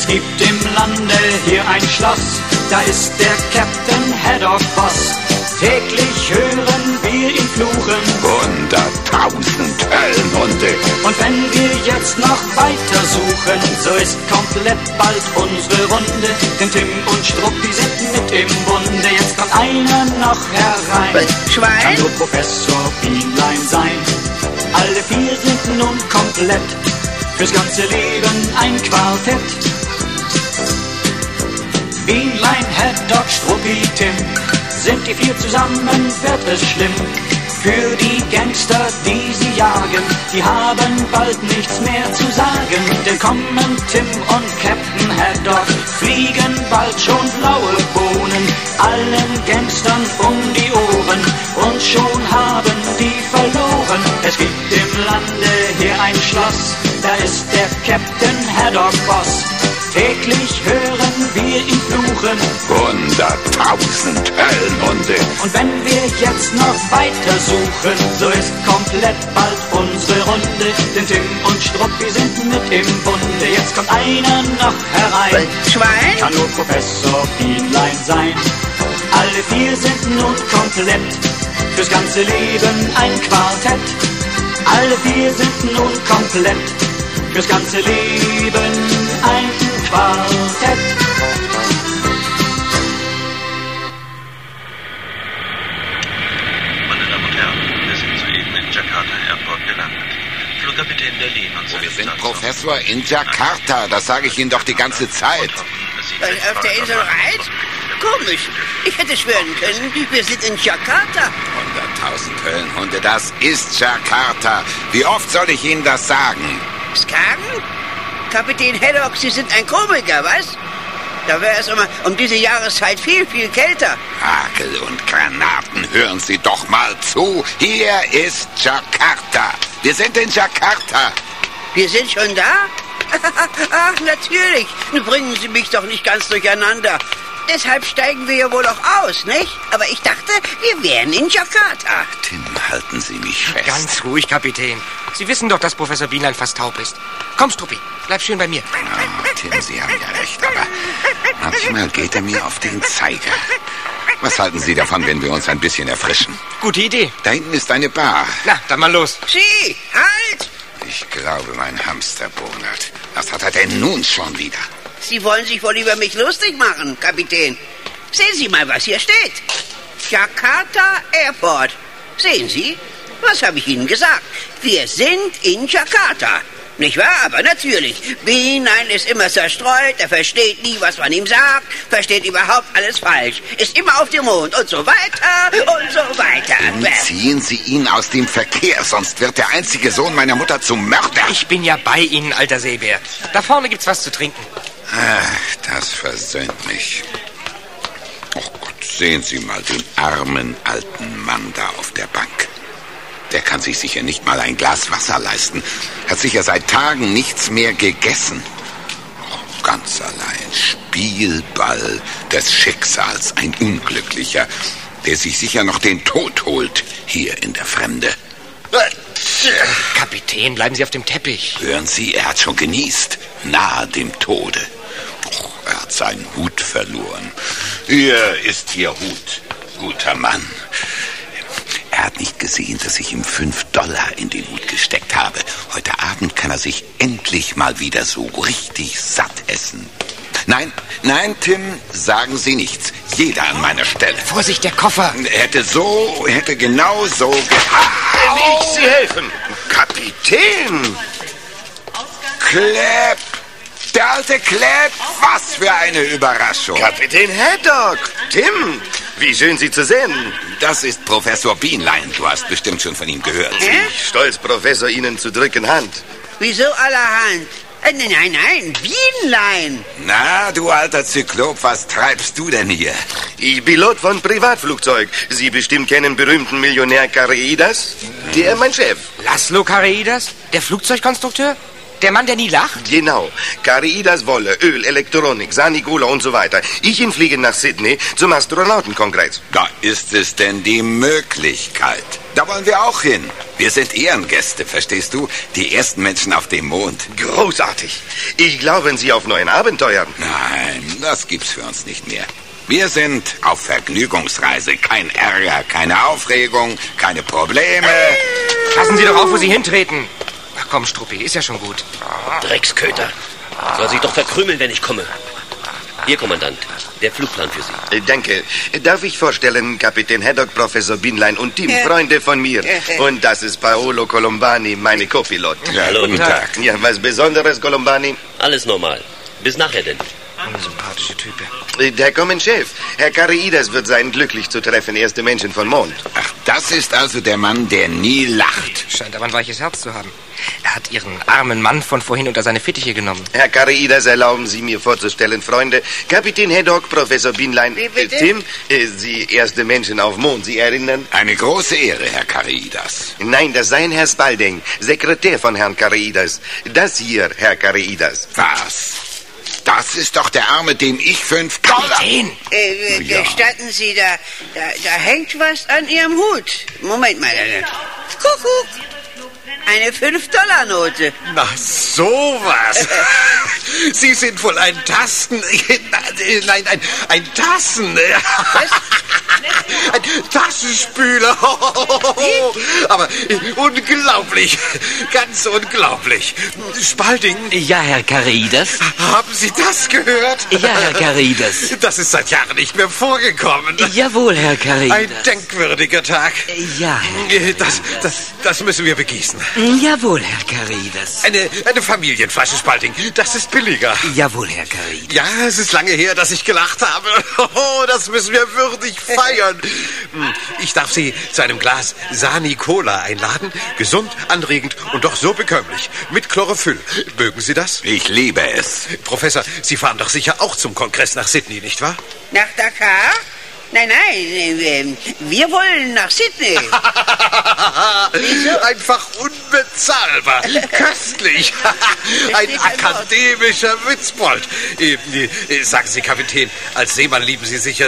Es gibt im Lande hier ein Schloss, da ist der Captain Haddock Boss. Täglich hören wir ihn fluchen, 100.000 Höllenhunde. und wenn wir jetzt noch weiter suchen, so ist komplett bald unsere Runde. Denn Tim und Struppi sind mit im Bunde. Jetzt kommt einer noch herein. Schwein? Kann nur Professor Bienlein sein. Alle 4 sind nun komplett, fürs ganze Leben ein Quartett. Bienlein, Haddock, Struppi, Tim, sind die 4 zusammen, wird es schlimm. Für die Gangster, die sie jagen, die haben bald nichts mehr zu sagen. Denn kommen Tim und Captain Haddock, fliegen bald schon blaue Bohnen allen Gangstern um die Ohren, und schon haben die verloren. Es gibt im Lande hier ein Schloss, da ist der Captain Haddock Boss. Täglich hören wir ihn fluchen, 100.000 Höllenhunde. und wenn wir jetzt noch weiter suchen, so ist komplett bald unsere Runde. Denn Tim und Struppi sind mit im Bunde. Jetzt kommt einer noch herein. Schwein? Kann nur Professor Bienlein sein. Alle 4 sind nun komplett, fürs ganze Leben ein Quartett. Alle 4 sind nun komplett, fürs ganze Leben ein Quartett. Meine Damen und Herren, wir sind soeben in Jakarta Airport gelandet. Flugkapitän Berlin und seine Wir sind Besatzung Professor in Jakarta, das sage ich Ihnen doch die ganze Zeit. Auf der Insel Reit? Komisch. Ich hätte schwören können, wir sind in Jakarta. 100.000 Höllenhunde, das ist Jakarta. Wie oft soll ich Ihnen das sagen? Skagen? Kapitän Haddock, Sie sind ein Komiker, was? Da wäre es immer um diese Jahreszeit viel, viel kälter. Hagel und Granaten, hören Sie doch mal zu. Hier ist Jakarta. Wir sind in Jakarta. Wir sind schon da? Ach, natürlich. Nun bringen Sie mich doch nicht ganz durcheinander. Deshalb steigen wir ja wohl auch aus, nicht? Aber ich dachte, wir wären in Jakarta. Tim, halten Sie mich fest. Ganz ruhig, Kapitän. Sie wissen doch, dass Professor Bienlein fast taub ist. Komm, Struppi, bleib schön bei mir. Ah, Tim, Sie haben ja recht, aber manchmal geht er mir auf den Zeiger. Was halten Sie davon, wenn wir uns ein bisschen erfrischen? Gute Idee. Da hinten ist eine Bar. Na, dann mal los. Sie, halt! Ich glaube, mein Hamster bonert. Was hat er denn nun schon wieder? Sie wollen sich wohl über mich lustig machen, Kapitän. Sehen Sie mal, was hier steht. Jakarta Airport. Sehen Sie? Was habe ich Ihnen gesagt? Wir sind in Jakarta. Nicht wahr? Aber natürlich. Bienlein ist immer zerstreut, er versteht nie, was man ihm sagt, versteht überhaupt alles falsch, ist immer auf dem Mond und so weiter und so weiter. Ziehen Sie ihn aus dem Verkehr, sonst wird der einzige Sohn meiner Mutter zum Mörder. Ich bin ja bei Ihnen, alter Seebär. Da vorne gibt's was zu trinken. Ach, das versöhnt mich. Oh Gott, sehen Sie mal den armen alten Mann da auf der Bank. Der kann sich sicher nicht mal ein Glas Wasser leisten. Hat sicher seit Tagen nichts mehr gegessen. Oh, ganz allein. Spielball des Schicksals. Ein Unglücklicher, der sich sicher noch den Tod holt hier in der Fremde. Kapitän, bleiben Sie auf dem Teppich. Hören Sie, er hat schon genießt. Nahe dem Tode. Oh, er hat seinen Hut verloren. Hier ist Ihr Hut, guter Mann. Er hat nicht gesehen, dass ich ihm $5 in den Hut gesteckt habe. Heute Abend kann er sich endlich mal wieder so richtig satt essen. Nein, nein, Tim, sagen Sie nichts. Jeder an meiner Stelle. Vorsicht, der Koffer. Er hätte genau so Will ich Sie helfen? Kapitän! Klepp! Der alte Klepp! Was für eine Überraschung! Kapitän Haddock! Tim! Wie schön, Sie zu sehen. Das ist Professor Bienlein. Du hast bestimmt schon von ihm gehört. Ich stolz, Professor, Ihnen zu drücken Hand. Wieso allerhand? Nein, Bienlein. Na, du alter Zyklop, was treibst du denn hier? Ich Pilot von Privatflugzeug. Sie bestimmt kennen berühmten Millionär Kareidas? Der mein Chef. Laszlo Kareidas? Der Flugzeugkonstrukteur? Der Mann, der nie lacht? Genau. Kareidas Wolle, Öl, Elektronik, Sanicola und so weiter. Ich fliege nach Sydney zum Astronautenkongress. Da ist es denn die Möglichkeit. Da wollen wir auch hin. Wir sind Ehrengäste, verstehst du? Die ersten Menschen auf dem Mond. Großartig. Ich glaube, Sie auf neuen Abenteuern. Nein, das gibt's für uns nicht mehr. Wir sind auf Vergnügungsreise. Kein Ärger, keine Aufregung, keine Probleme. Passen Sie doch auf, wo Sie hintreten. Ach komm, Struppi, ist ja schon gut. Drecksköter. Soll sich doch verkrümeln, wenn ich komme. Hier, Kommandant, der Flugplan für Sie. Danke. Darf ich vorstellen, Kapitän Haddock, Professor Binlein und Tim, Freunde von mir. Und das ist Paolo Colombani, meine Co-Pilot. Ja, Hallo. guten Tag. Ja, was Besonderes, Colombani? Alles normal. Bis nachher denn. Eine sympathische Type. Der Kommenchef, Herr Kareidas wird sein, glücklich zu treffen, erste Menschen von Mond. Ach, das ist also der Mann, der nie lacht. Scheint aber ein weiches Herz zu haben. Er hat Ihren armen Mann von vorhin unter seine Fittiche genommen. Herr Kareidas, erlauben Sie mir vorzustellen, Freunde, Kapitän Haddock, Professor Binlein, Wie bitte? Tim, Sie erste Menschen auf Mond, Sie erinnern? Eine große Ehre, Herr Kareidas. Nein, das sei Herr Spalding, Sekretär von Herrn Kareidas. Das hier, Herr Kareidas. Was? Das ist doch der Arme, dem ich $5... Kapitän! Ja. Gestatten Sie, da hängt was an Ihrem Hut. Moment mal. Kuckuck. Eine $5-Note. Na, sowas. Sie sind wohl ein Tasten... Nein, ein Tassen... Ein Taschenspüler. Aber unglaublich. Ganz unglaublich. Spalding, Ja, Herr Kareidas. haben Sie das gehört? Ja, Herr Kareidas. Das ist seit Jahren nicht mehr vorgekommen. Jawohl, Herr Ein Kareidas. denkwürdiger Tag. Ja, Das müssen wir begießen. jawohl, Herr Kareidas. Eine Familienflasche, Spalding. Das ist billiger. Jawohl, Herr Kareidas. Ja, es ist lange her, dass ich gelacht habe. Oh, das müssen wir würdig feiern. Ich darf Sie zu einem Glas Sanicola einladen. Gesund, anregend und doch so bekömmlich. Mit Chlorophyll. Mögen Sie das? Ich liebe es. Professor, Sie fahren doch sicher auch zum Kongress nach Sydney, nicht wahr? Nach Dakar? Nein, wir wollen nach Sydney. Einfach unbezahlbar. Köstlich. Ein akademischer Witzbold. Sagen Sie, Kapitän, als Seemann lieben Sie sicher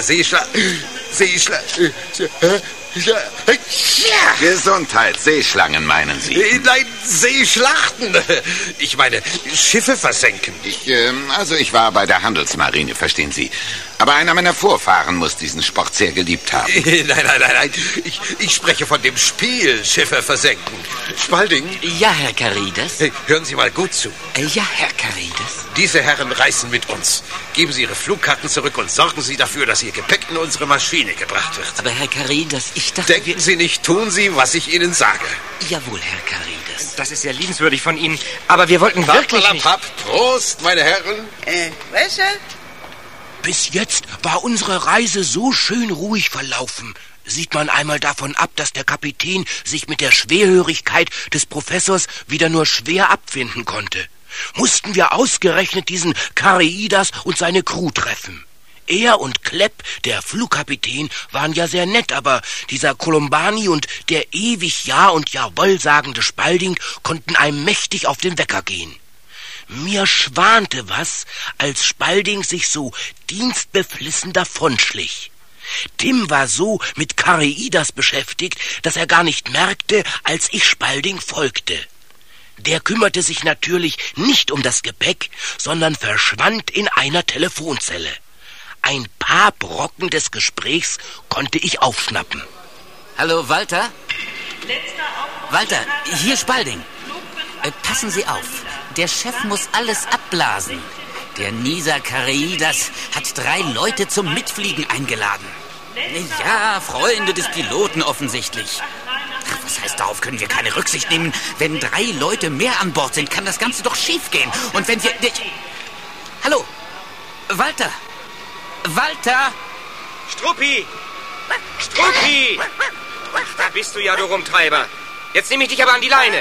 Gesundheit, Seeschlangen meinen Sie? Nein, Seeschlachten. Ich meine, Schiffe versenken. Ich war bei der Handelsmarine, verstehen Sie. Aber einer meiner Vorfahren muss diesen Sport sehr geliebt haben. Nein. Ich spreche von dem Spiel, Schiffe versenken. Spalding, Ja, Herr Kareidas. hören Sie mal gut zu. Ja, Herr Kareidas. Diese Herren reisen mit uns. Geben Sie Ihre Flugkarten zurück und sorgen Sie dafür, dass Ihr Gepäck in unsere Maschine gebracht wird. Aber Herr Kareidas, ich dachte... Denken Sie nicht, tun Sie, was ich Ihnen sage. Jawohl, Herr Kareidas. Das ist sehr liebenswürdig von Ihnen. Aber wir wollten wirklich nicht... Prost, meine Herren. Was? Bis jetzt war unsere Reise so schön ruhig verlaufen. Sieht man einmal davon ab, dass der Kapitän sich mit der Schwerhörigkeit des Professors wieder nur schwer abfinden konnte. Mussten wir ausgerechnet diesen Kareidas und seine Crew treffen. Er und Klepp, der Flugkapitän, waren ja sehr nett, aber dieser Colombani und der ewig Ja und Jawohl sagende Spalding konnten einem mächtig auf den Wecker gehen. Mir schwante was, als Spalding sich so dienstbeflissen davonschlich. Tim war so mit Kareidas beschäftigt, dass er gar nicht merkte, als ich Spalding folgte. Der kümmerte sich natürlich nicht um das Gepäck, sondern verschwand in einer Telefonzelle. Ein paar Brocken des Gesprächs konnte ich aufschnappen. Hallo, Walter? Walter, hier Spalding. Passen Sie auf. Der Chef muss alles abblasen. Der Nisa Kareidas hat 3 Leute zum Mitfliegen eingeladen. Ja, Freunde des Piloten offensichtlich. Ach, was heißt, darauf können wir keine Rücksicht nehmen? Wenn 3 Leute mehr an Bord sind, kann das Ganze doch schief gehen. Und wenn wir... Hallo? Walter? Walter? Struppi! Struppi! Ach, da bist du ja, du Rumtreiber. Jetzt nehme ich dich aber an die Leine.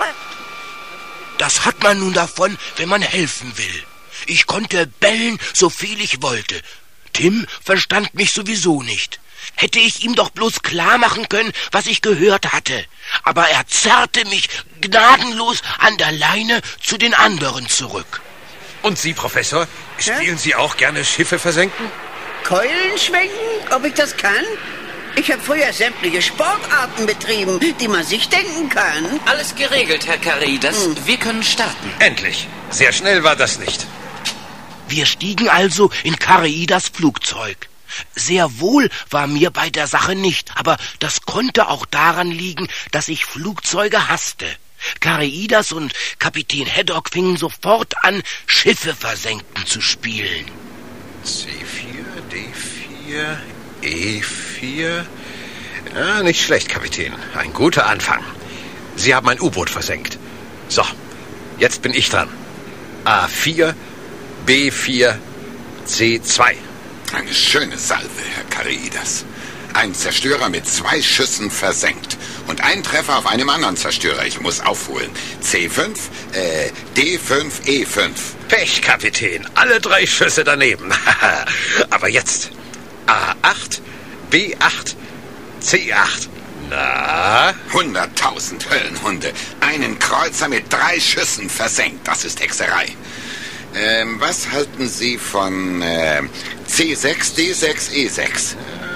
Das hat man nun davon, wenn man helfen will. Ich konnte bellen, so viel ich wollte. Tim verstand mich sowieso nicht. hätte ich ihm doch bloß klar machen können, was ich gehört hatte. Aber er zerrte mich gnadenlos an der Leine zu den anderen zurück. Und Sie, Professor, spielen Sie auch gerne Schiffe versenken? Keulen schwenken, ob ich das kann? Ich habe früher sämtliche Sportarten betrieben, die man sich denken kann. Alles geregelt, Herr Caridas. Wir können starten. Endlich. Sehr schnell war das nicht. Wir stiegen also in Caridas Flugzeug. Sehr wohl war mir bei der Sache nicht, aber das konnte auch daran liegen, dass ich Flugzeuge hasste. Caridas und Kapitän Haddock fingen sofort an, Schiffe versenken zu spielen. C4, D4, E4. Ja, nicht schlecht, Kapitän. Ein guter Anfang. Sie haben ein U-Boot versenkt. So, jetzt bin ich dran. A4, B4, C2. Eine schöne Salve, Herr Caridas. Ein Zerstörer mit 2 Schüssen versenkt. Und ein Treffer auf einem anderen Zerstörer. Ich muss aufholen. C5, D5, E5. Pech, Kapitän. Alle 3 Schüsse daneben. Aber jetzt A8, B8, C8. Na? 100.000 Höllenhunde. Einen Kreuzer mit 3 Schüssen versenkt. Das ist Hexerei. Was halten Sie von C6, D6, E6?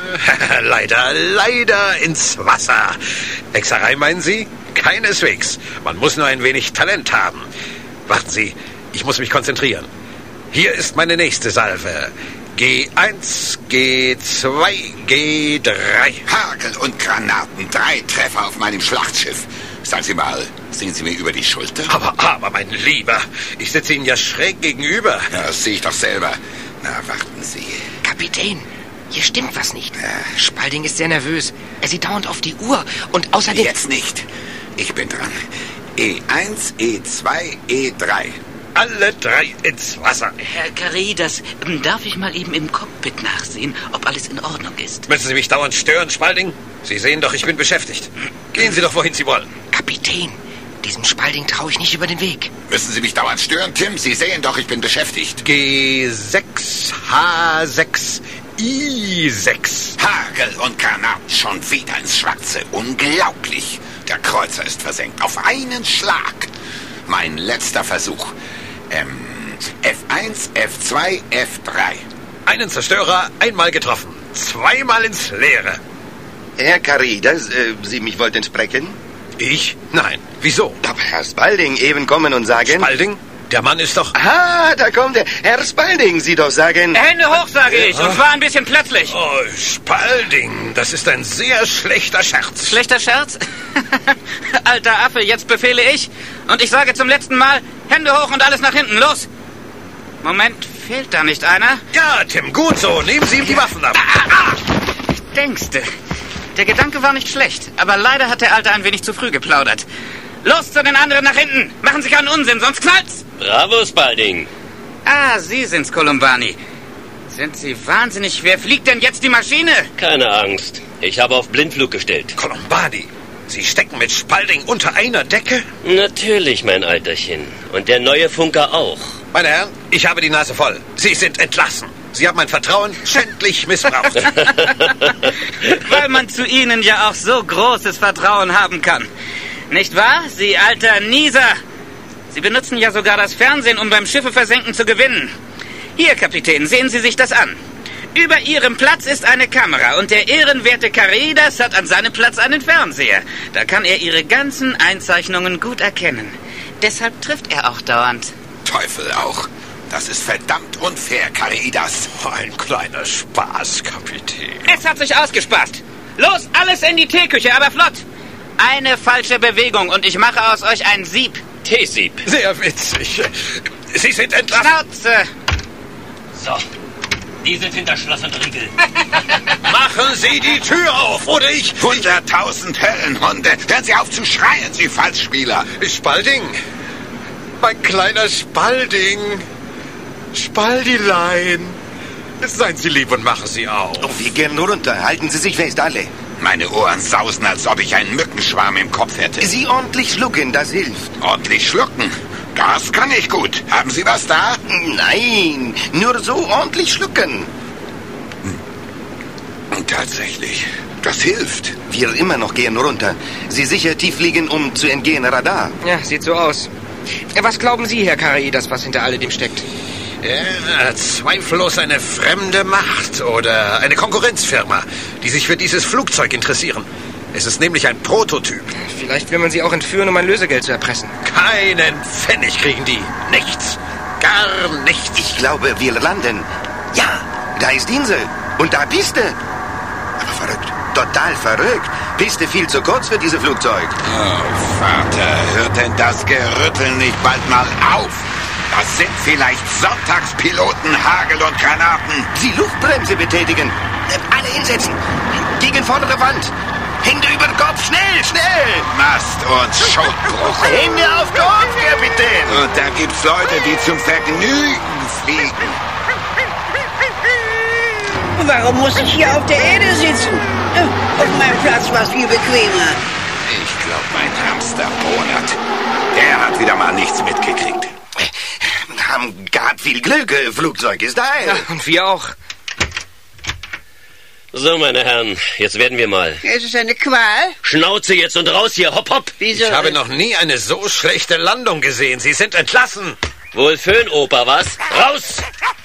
Leider ins Wasser. Hexerei meinen Sie? Keineswegs. Man muss nur ein wenig Talent haben. Warten Sie, ich muss mich konzentrieren. Hier ist meine nächste Salve. G1, G2, G3. Hagel und Granaten. 3 Treffer auf meinem Schlachtschiff. Sagen Sie mal, sehen Sie mir über die Schulter? Aber, mein Lieber, ich sitze Ihnen ja schräg gegenüber. Ja, das sehe ich doch selber. Na, warten Sie. Kapitän, hier stimmt was nicht. Spalding ist sehr nervös. Er sieht dauernd auf die Uhr und außerdem... Jetzt nicht. Ich bin dran. E1, E2, E3. Alle 3 ins Wasser. Herr Caridas, darf ich mal eben im Cockpit nachsehen, ob alles in Ordnung ist? Müssen Sie mich dauernd stören, Spalding? Sie sehen doch, ich bin beschäftigt. Gehen Sie doch, wohin Sie wollen. Kapitän, diesem Spalding traue ich nicht über den Weg. Müssen Sie mich dauernd stören, Tim? Sie sehen doch, ich bin beschäftigt. G6, H6, I6. Hagel und Granaten schon wieder ins Schwarze. Unglaublich. Der Kreuzer ist versenkt. Auf einen Schlag. Mein letzter Versuch. F1, F2, F3. Einen Zerstörer, einmal getroffen. 2-mal ins Leere. Herr Caridas, Sie mich wollten sprechen? Ich? Nein. Wieso? Aber Herr Spalding eben kommen und sagen... Spalding? Der Mann ist doch... Ah, da kommt er. Herr Spalding, Sie doch sagen... Hände hoch, sage ich. Und zwar ein bisschen plötzlich. Oh, Spalding, das ist ein sehr schlechter Scherz. Schlechter Scherz? Alter Affe, jetzt befehle ich. Und ich sage zum letzten Mal, Hände hoch und alles nach hinten. Los. Moment, fehlt da nicht einer? Ja, Tim, gut so. Nehmen Sie ihm die Waffen ab. Denkste. Der Gedanke war nicht schlecht, aber leider hat der Alte ein wenig zu früh geplaudert. Los zu den anderen nach hinten. Machen Sie keinen Unsinn, sonst knallt's. Bravo, Spalding. Ah, Sie sind's, Colombani. Sind Sie wahnsinnig? Wer fliegt denn jetzt die Maschine? Keine Angst. Ich habe auf Blindflug gestellt. Colombani, Sie stecken mit Spalding unter einer Decke? Natürlich, mein Alterchen. Und der neue Funker auch. Meine Herren, ich habe die Nase voll. Sie sind entlassen. Sie haben mein Vertrauen schändlich missbraucht. Weil man zu Ihnen ja auch so großes Vertrauen haben kann. Nicht wahr, Sie alter Nieser? Sie benutzen ja sogar das Fernsehen, um beim Schiffe versenken zu gewinnen. Hier, Kapitän, sehen Sie sich das an. Über Ihrem Platz ist eine Kamera und der ehrenwerte Caridas hat an seinem Platz einen Fernseher. Da kann er Ihre ganzen Einzeichnungen gut erkennen. Deshalb trifft er auch dauernd. Teufel auch. Das ist verdammt unfair, Caridas. Oh, ein kleiner Spaß, Kapitän. Es hat sich ausgespaßt. Los, alles in die Teeküche, aber flott. Eine falsche Bewegung und ich mache aus euch ein Sieb. Teesieb. Sehr witzig. Sie sind entlassen. Schnauze. So, die sind hinter Schloss und Riegel. Machen Sie die Tür auf, oder ich... 100.000 Höllenhunde. Hören Sie auf zu schreien, Sie Falschspieler. Spalding. Mein kleiner Spalding. Spaldilein. Seien Sie lieb und machen Sie auf. Oh, wir gehen nur runter. Halten Sie sich fest, alle. Meine Ohren sausen, als ob ich einen Mückenschwarm im Kopf hätte. Sie ordentlich schlucken, das hilft. Ordentlich schlucken? Das kann ich gut. Haben Sie was da? Nein, nur so ordentlich schlucken. Tatsächlich. Das hilft. Wir immer noch gehen runter. Sie sicher tief liegen, um zu entgehen Radar. Ja, sieht so aus. Was glauben Sie, Herr Karaidas, was hinter alledem steckt? Zweifellos eine fremde Macht oder eine Konkurrenzfirma, die sich für dieses Flugzeug interessieren. Es ist nämlich ein Prototyp. Vielleicht will man sie auch entführen, um ein Lösegeld zu erpressen. Keinen Pfennig kriegen die. Nichts. Gar nichts. Ich glaube, wir landen. Ja, da ist die Insel. Und da Piste. Aber verrückt. Total verrückt. Piste viel zu kurz für dieses Flugzeug. Oh, Vater, hört denn das Gerüttel nicht bald mal auf? Das sind vielleicht Sonntagspiloten, Hagel und Granaten. Die Luftbremse betätigen. Alle hinsetzen. Gegen vordere Wand. Hände über den Kopf. Schnell, schnell. Mast und Schotbruch. Hände auf Kopf, Kapitän. Und da gibt's Leute, die zum Vergnügen fliegen. Warum muss ich hier auf der Erde sitzen? Auf meinem Platz war es viel bequemer. Ich glaube, mein Hamster Bonat, der hat wieder mal nichts mitgekriegt. Haben gehabt viel Glück. Flugzeug ist da. Ja, und wir auch. So, meine Herren, jetzt werden wir mal. Es ist eine Qual. Schnauze jetzt und raus hier, hopp, hopp. Wieso? Ich habe noch nie eine so schlechte Landung gesehen. Sie sind entlassen. Wohl Föhnoper, was? Raus!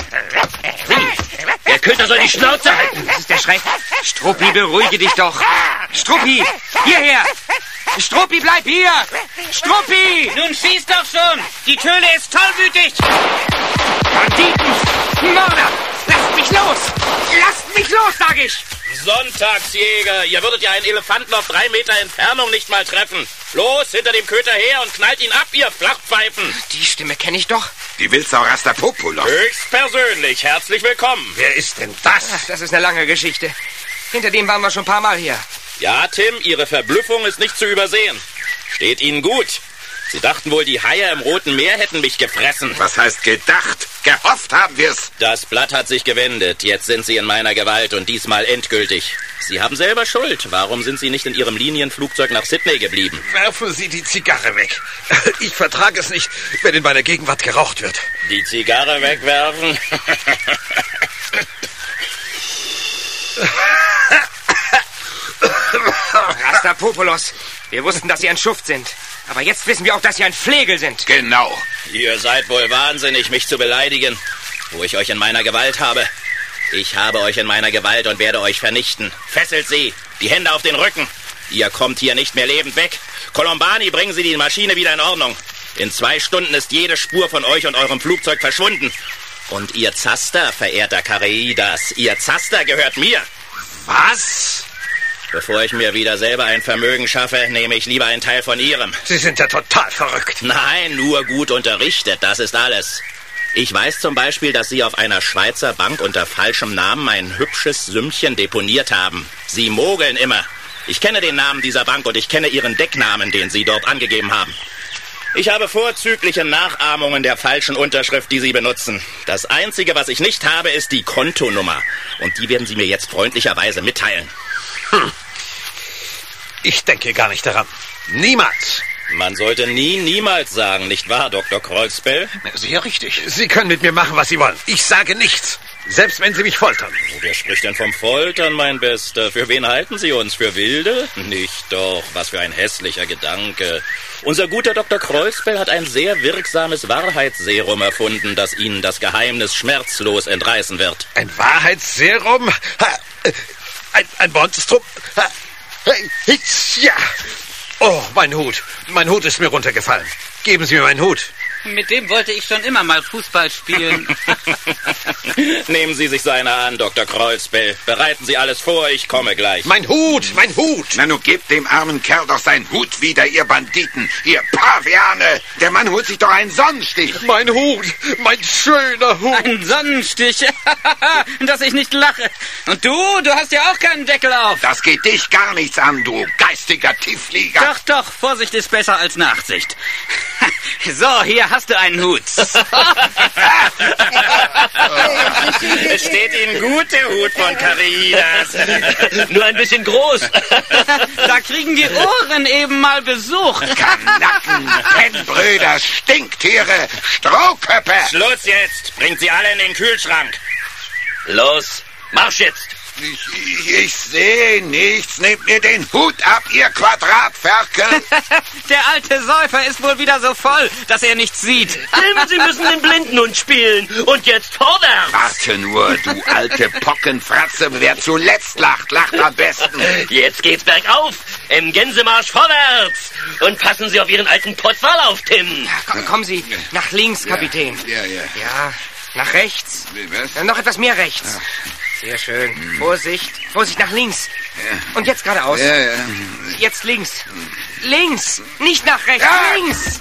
Der Köter soll die Schnauze halten. Das ist der Schrei. Struppi, beruhige dich doch. Struppi, hierher. Struppi, bleib hier. Struppi! Nun schieß doch schon! Die Töle ist tollwütig! Banditen! Mörder! Lasst mich los! Lasst mich los, sag ich! Sonntagsjäger, ihr würdet ja einen Elefanten auf 3 Meter Entfernung nicht mal treffen. Los, hinter dem Köter her und knallt ihn ab, ihr Flachpfeifen. Die Stimme kenne ich doch. Die Wildsau Rastapopoulos. Höchstpersönlich, herzlich willkommen. Wer ist denn das? Ach, das ist eine lange Geschichte. Hinter dem waren wir schon ein paar Mal hier. Ja, Tim, Ihre Verblüffung ist nicht zu übersehen. Steht Ihnen gut. Sie dachten wohl, die Haie im Roten Meer hätten mich gefressen. Was heißt gedacht? Gehofft haben wir's. Das Blatt hat sich gewendet. Jetzt sind Sie in meiner Gewalt und diesmal endgültig. Sie haben selber Schuld. Warum sind Sie nicht in Ihrem Linienflugzeug nach Sydney geblieben? Werfen Sie die Zigarre weg. Ich vertrage es nicht, wenn in meiner Gegenwart geraucht wird. Die Zigarre wegwerfen? Rastapopoulos, wir wussten, dass Sie ein Schuft sind. Aber jetzt wissen wir auch, dass Sie ein Flegel sind. Genau. Ihr seid wohl wahnsinnig, mich zu beleidigen, wo ich euch in meiner Gewalt habe. Ich habe euch in meiner Gewalt und werde euch vernichten. Fesselt sie, die Hände auf den Rücken. Ihr kommt hier nicht mehr lebend weg. Colombani, bringen Sie die Maschine wieder in Ordnung. In 2 Stunden ist jede Spur von euch und eurem Flugzeug verschwunden. Und Ihr Zaster, verehrter Karaidas, Ihr Zaster gehört mir. Was? Bevor ich mir wieder selber ein Vermögen schaffe, nehme ich lieber einen Teil von Ihrem. Sie sind ja total verrückt. Nein, nur gut unterrichtet, das ist alles. Ich weiß zum Beispiel, dass Sie auf einer Schweizer Bank unter falschem Namen ein hübsches Sümmchen deponiert haben. Sie mogeln immer. Ich kenne den Namen dieser Bank und ich kenne Ihren Decknamen, den Sie dort angegeben haben. Ich habe vorzügliche Nachahmungen der falschen Unterschrift, die Sie benutzen. Das Einzige, was ich nicht habe, ist die Kontonummer. Und die werden Sie mir jetzt freundlicherweise mitteilen. Ich denke gar nicht daran. Niemals. Man sollte niemals sagen, nicht wahr, Dr. Kreuzbell? Sehr richtig. Sie können mit mir machen, was Sie wollen. Ich sage nichts. Selbst wenn Sie mich foltern. Wer spricht denn vom Foltern, mein Bester? Für wen halten Sie uns? Für Wilde? Nicht doch. Was für ein hässlicher Gedanke. Unser guter Dr. Kreuzbell hat ein sehr wirksames Wahrheitsserum erfunden, das Ihnen das Geheimnis schmerzlos entreißen wird. Ein Wahrheitsserum? Ein Monstrum? Hey, ja. Oh, mein Hut. Mein Hut ist mir runtergefallen. Geben Sie mir meinen Hut. Mit dem wollte ich schon immer mal Fußball spielen. Nehmen Sie sich seiner an, Dr. Kreuzbell. Bereiten Sie alles vor, ich komme gleich. Mein Hut, mein Hut. Na, nun gebt dem armen Kerl doch seinen Hut wieder, ihr Banditen, ihr Paviane. Der Mann holt sich doch einen Sonnenstich. Mein Hut, mein schöner Hut. Ein Sonnenstich, dass ich nicht lache. Und du hast ja auch keinen Deckel auf. Das geht dich gar nichts an, du geistiger Tiefflieger. Doch, Vorsicht ist besser als Nachsicht. So, hier hast du einen Hut. Es steht Ihnen gut, der Hut von Karaidas. Nur ein bisschen groß. Da kriegen die Ohren eben mal Besuch. Kanacken, Pennbrüder, Stinktiere, Strohköppe. Schluss jetzt. Bringt sie alle in den Kühlschrank. Los, Marsch jetzt. Ich sehe nichts. Nehmt mir den Hut ab, ihr Quadratferkel. Der alte Säufer ist wohl wieder so voll, dass er nichts sieht. Tim, Sie müssen den Blindenhund spielen. Und jetzt vorwärts. Warte nur, du alte Pockenfratze. Wer zuletzt lacht, lacht am besten. Jetzt geht's bergauf. Im Gänsemarsch vorwärts. Und passen Sie auf Ihren alten Pottwal auf, Tim. Kommen Sie nach links, Kapitän. Ja, nach rechts. Noch etwas mehr rechts. Sehr schön. Vorsicht nach links. Und jetzt geradeaus. Jetzt links. Links, nicht nach rechts, links.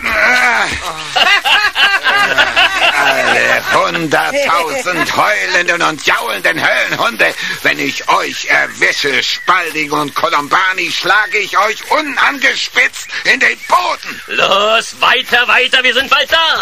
Alle 100.000 heulenden und jaulenden Höllenhunde. Wenn ich euch erwische, Spalding und Colombani, schlage ich euch unangespitzt in den Boden. Los, weiter, wir sind bald da.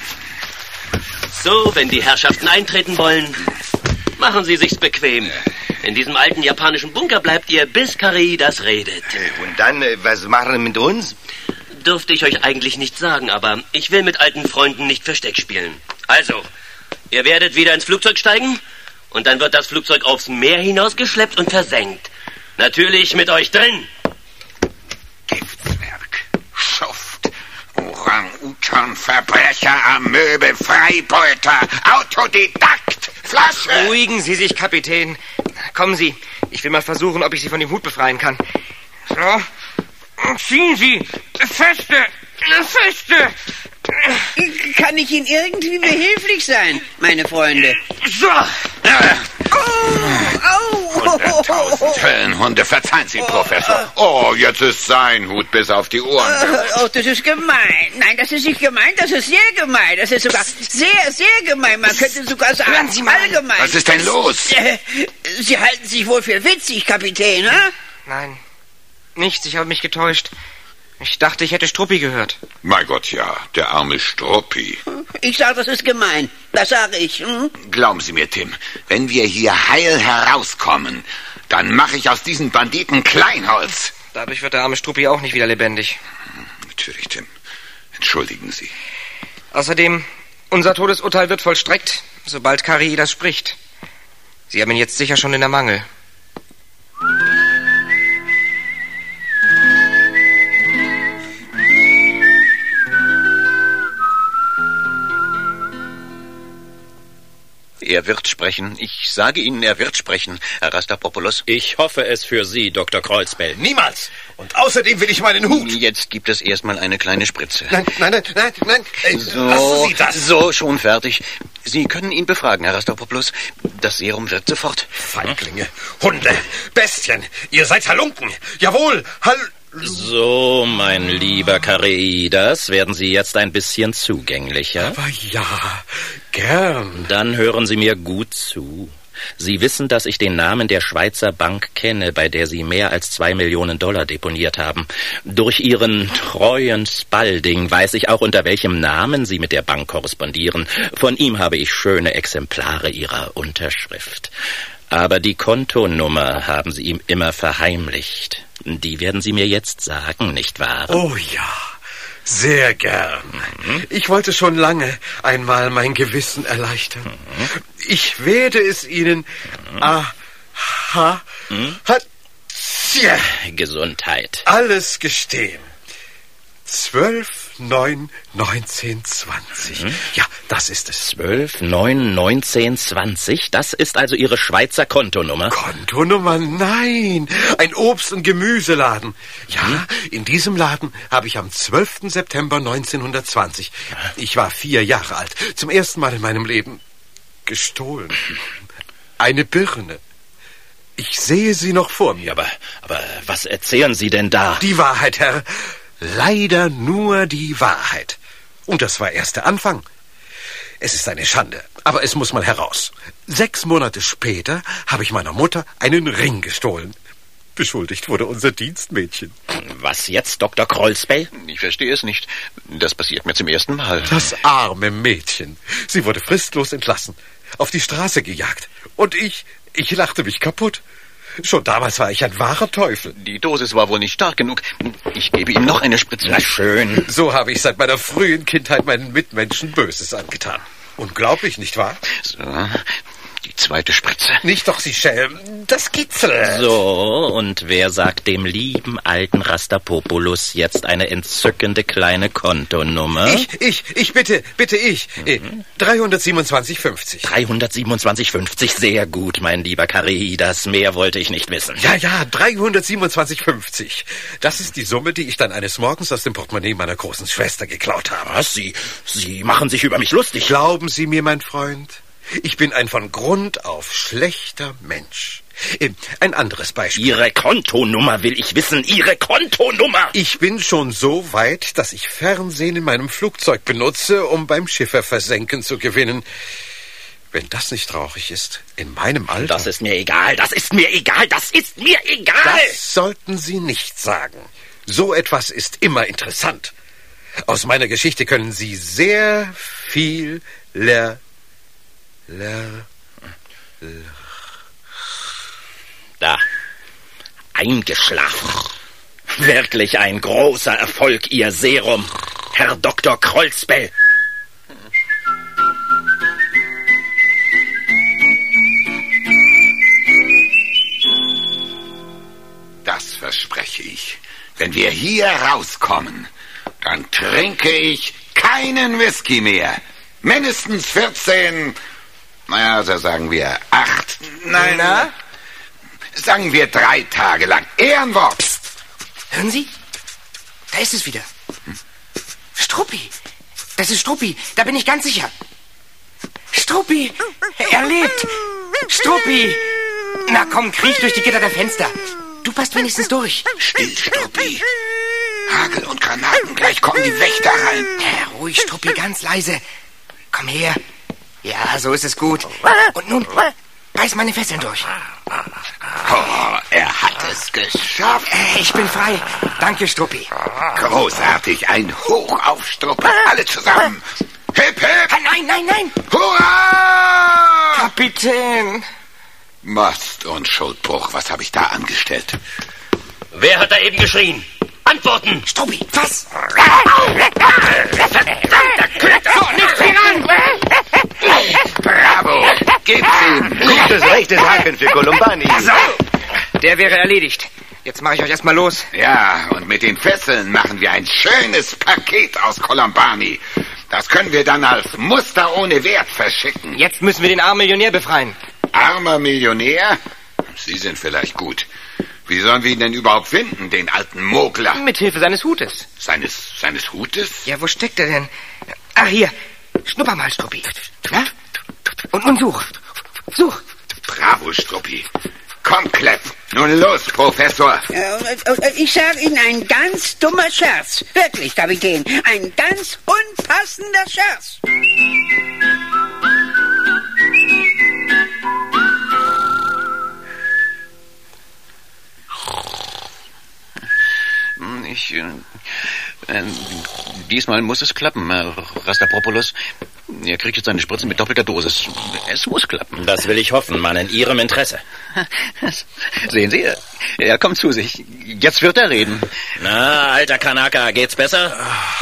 So, wenn die Herrschaften eintreten wollen, machen Sie sich's bequem. In diesem alten japanischen Bunker bleibt ihr, bis Kareidas redet. Und dann, was machen wir mit uns? Dürfte ich euch eigentlich nicht sagen, aber ich will mit alten Freunden nicht Versteck spielen. Also, ihr werdet wieder ins Flugzeug steigen und dann wird das Flugzeug aufs Meer hinausgeschleppt und versenkt. Natürlich mit euch drin. Giftswerk, Schuft, Orang-Utan, Verbrecher, Amöbe, Freibeuter, Autodidakt, Flasche. Beruhigen Sie sich, Kapitän. Kommen Sie, ich will mal versuchen, ob ich Sie von dem Hut befreien kann. So, ziehen Sie, feste. Kann ich Ihnen irgendwie behilflich sein, meine Freunde? So. 100.000 Höllenhunde, verzeihen Sie, Professor. Oh, jetzt ist sein Hut bis auf die Ohren. Oh, das ist gemein. Nein, das ist nicht gemein, das ist sehr gemein. Das ist sogar sehr, sehr gemein. Man könnte sogar sagen, hören Sie mal. Allgemein. Was ist denn los? Sie halten sich wohl für witzig, Kapitän, ne? Nein, nichts, ich habe mich getäuscht. Ich dachte, ich hätte Struppi gehört. Mein Gott, ja, der arme Struppi. Ich sage, das ist gemein. Das sage ich. Hm? Glauben Sie mir, Tim, wenn wir hier heil herauskommen, dann mache ich aus diesen Banditen Kleinholz. Dadurch wird der arme Struppi auch nicht wieder lebendig. Natürlich, Tim. Entschuldigen Sie. Außerdem, unser Todesurteil wird vollstreckt, sobald Kareidas spricht. Sie haben ihn jetzt sicher schon in der Mangel. Er wird sprechen. Ich sage Ihnen, er wird sprechen, Herr Rastapopoulos. Ich hoffe es für Sie, Dr. Kreuzbell. Niemals. Und außerdem will ich meinen Hut. Jetzt gibt es erstmal eine kleine Spritze. Nein. So, lassen Sie das. So, schon fertig. Sie können ihn befragen, Herr Rastapopoulos. Das Serum wirkt sofort. Feiglinge, Hunde, Bestien, ihr seid Halunken. Jawohl, So, mein lieber Kareidas, werden Sie jetzt ein bisschen zugänglicher? Aber ja, gern. Dann hören Sie mir gut zu. Sie wissen, dass ich den Namen der Schweizer Bank kenne, bei der Sie mehr als $2 Millionen deponiert haben. Durch Ihren treuen Spalding weiß ich auch, unter welchem Namen Sie mit der Bank korrespondieren. Von ihm habe ich schöne Exemplare Ihrer Unterschrift. Aber die Kontonummer haben Sie ihm immer verheimlicht. Die werden Sie mir jetzt sagen, nicht wahr? Oh ja, sehr gern. Ich wollte schon lange einmal mein Gewissen erleichtern. Ich werde es Ihnen... Gesundheit. Alles gestehen. 12/9/1920. Ja, das ist es. 12/9/1920? Das ist also Ihre Schweizer Kontonummer? Kontonummer? Nein. Ein Obst- und Gemüseladen. Ja, in diesem Laden habe ich am 12. September 1920, ich war 4 Jahre alt, zum ersten Mal in meinem Leben gestohlen. Eine Birne. Ich sehe sie noch vor mir. Aber was erzählen Sie denn da? Die Wahrheit, Herr. Leider nur die Wahrheit. Und das war erst der Anfang. Es ist eine Schande, aber es muss mal heraus. 6 Monate später habe ich meiner Mutter einen Ring gestohlen. Beschuldigt wurde unser Dienstmädchen. Was jetzt, Dr. Kreuzbell? Ich verstehe es nicht. Das passiert mir zum ersten Mal. Das arme Mädchen. Sie wurde fristlos entlassen, auf die Straße gejagt. Und ich lachte mich kaputt. Schon damals war ich ein wahrer Teufel. Die Dosis war wohl nicht stark genug. Ich gebe ihm noch eine Spritze. Na schön. So habe ich seit meiner frühen Kindheit meinen Mitmenschen Böses angetan. Unglaublich, nicht wahr? So. Die zweite Spritze. Nicht doch, Sie Schelm. Das kitzelt. So, und wer sagt dem lieben alten Rastapopoulos jetzt eine entzückende kleine Kontonummer? Ich, bitte ich. 327,50. 327,50, sehr gut, mein lieber Kareidas. Mehr wollte ich nicht wissen. Ja, 327,50. Das ist die Summe, die ich dann eines Morgens aus dem Portemonnaie meiner großen Schwester geklaut habe. Was? Sie machen sich über mich lustig. Glauben Sie mir, mein Freund, ich bin ein von Grund auf schlechter Mensch. Ein anderes Beispiel. Ihre Kontonummer will ich wissen. Ihre Kontonummer! Ich bin schon so weit, dass ich Fernsehen in meinem Flugzeug benutze, um beim Schifferversenken zu gewinnen. Wenn das nicht traurig ist, in meinem Alter... Das ist mir egal, das ist mir egal. Das sollten Sie nicht sagen. So etwas ist immer interessant. Aus meiner Geschichte können Sie sehr viel Da. Eingeschlafen. Wirklich ein großer Erfolg, Ihr Serum, Herr Dr. Kreuzbell. Das verspreche ich. Wenn wir hier rauskommen, dann trinke ich keinen Whisky mehr. Mindestens 14... Naja, so sagen wir 8. Nein, sagen wir 3 Tage lang. Ehrenwort. Psst. Hören Sie? Da ist es wieder. Struppi. Das ist Struppi. Da bin ich ganz sicher. Struppi. Er lebt. Struppi. Na komm, kriech durch die Gitter der Fenster. Du passt wenigstens durch. Still, Struppi. Hagel und Granaten, gleich kommen die Wächter rein. Ja, ruhig, Struppi, ganz leise. Komm her. Ja, so ist es gut. Und nun, beiß meine Fesseln durch. Oh, er hat es geschafft. Ich bin frei. Danke, Struppi. Großartig, ein Hoch auf Struppi. Alle zusammen. Hip, hip. Nein. Hurra! Kapitän. Mast und Schuldbruch, was habe ich da angestellt? Wer hat da eben geschrien? Antworten! Struppi, was? So, nichts hinein! Bravo! Geb's ihm! Gutes, rechtes Haken für Colombani. Der wäre erledigt. Jetzt mache ich euch erstmal los. Ja, und mit den Fesseln machen wir ein schönes Paket aus Colombani. Das können wir dann als Muster ohne Wert verschicken. Jetzt müssen wir den armen Millionär befreien. Armer Millionär? Sie sind vielleicht gut. Wie sollen wir ihn denn überhaupt finden, den alten Mogler? Mit Hilfe seines Hutes. Seines Hutes? Ja, wo steckt er denn? Ach, hier. Schnupper mal, Struppi. Na? Und nun such. Such. Bravo, Struppi. Komm, Klepp. Nun los, Professor. Ich sage Ihnen, ein ganz dummer Scherz. Wirklich, Kapitän. Ein ganz unpassender Scherz. Diesmal muss es klappen, Herr Rastapopoulos. Er kriegt jetzt seine Spritzen mit doppelter Dosis. Es muss klappen. Das will ich hoffen, Mann, in Ihrem Interesse. Sehen Sie, er kommt zu sich. Jetzt wird er reden. Na, alter Kanaka, geht's besser?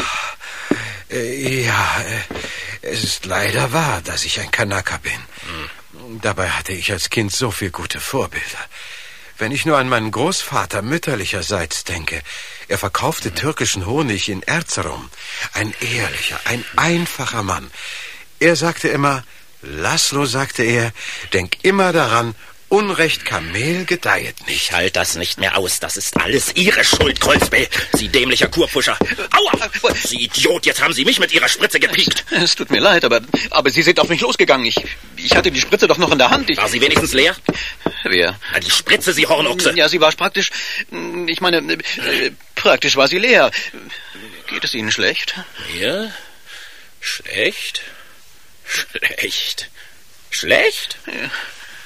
Ja, es ist leider wahr, dass ich ein Kanaka bin. Dabei hatte ich als Kind so viele gute Vorbilder. Wenn ich nur an meinen Großvater mütterlicherseits denke, er verkaufte türkischen Honig in Erzurum. Ein ehrlicher, ein einfacher Mann. Er sagte immer, Laszlo, sagte er, denk immer daran, Unrecht Kamel gedeihet nicht. Ich halte das nicht mehr aus. Das ist alles Ihre Schuld, Kreuzbell. Sie dämlicher Kurpfuscher. Aua! Sie Idiot, jetzt haben Sie mich mit Ihrer Spritze gepiekt. Es tut mir leid, aber Sie sind auf mich losgegangen. Ich hatte die Spritze doch noch in der Hand. War sie wenigstens leer? Wer? Na, die Spritze, Sie Hornochse. Ja, sie war praktisch... Ich meine, praktisch war sie leer. Geht es Ihnen schlecht? Mir? Schlecht? Schlecht? Schlecht? Ja.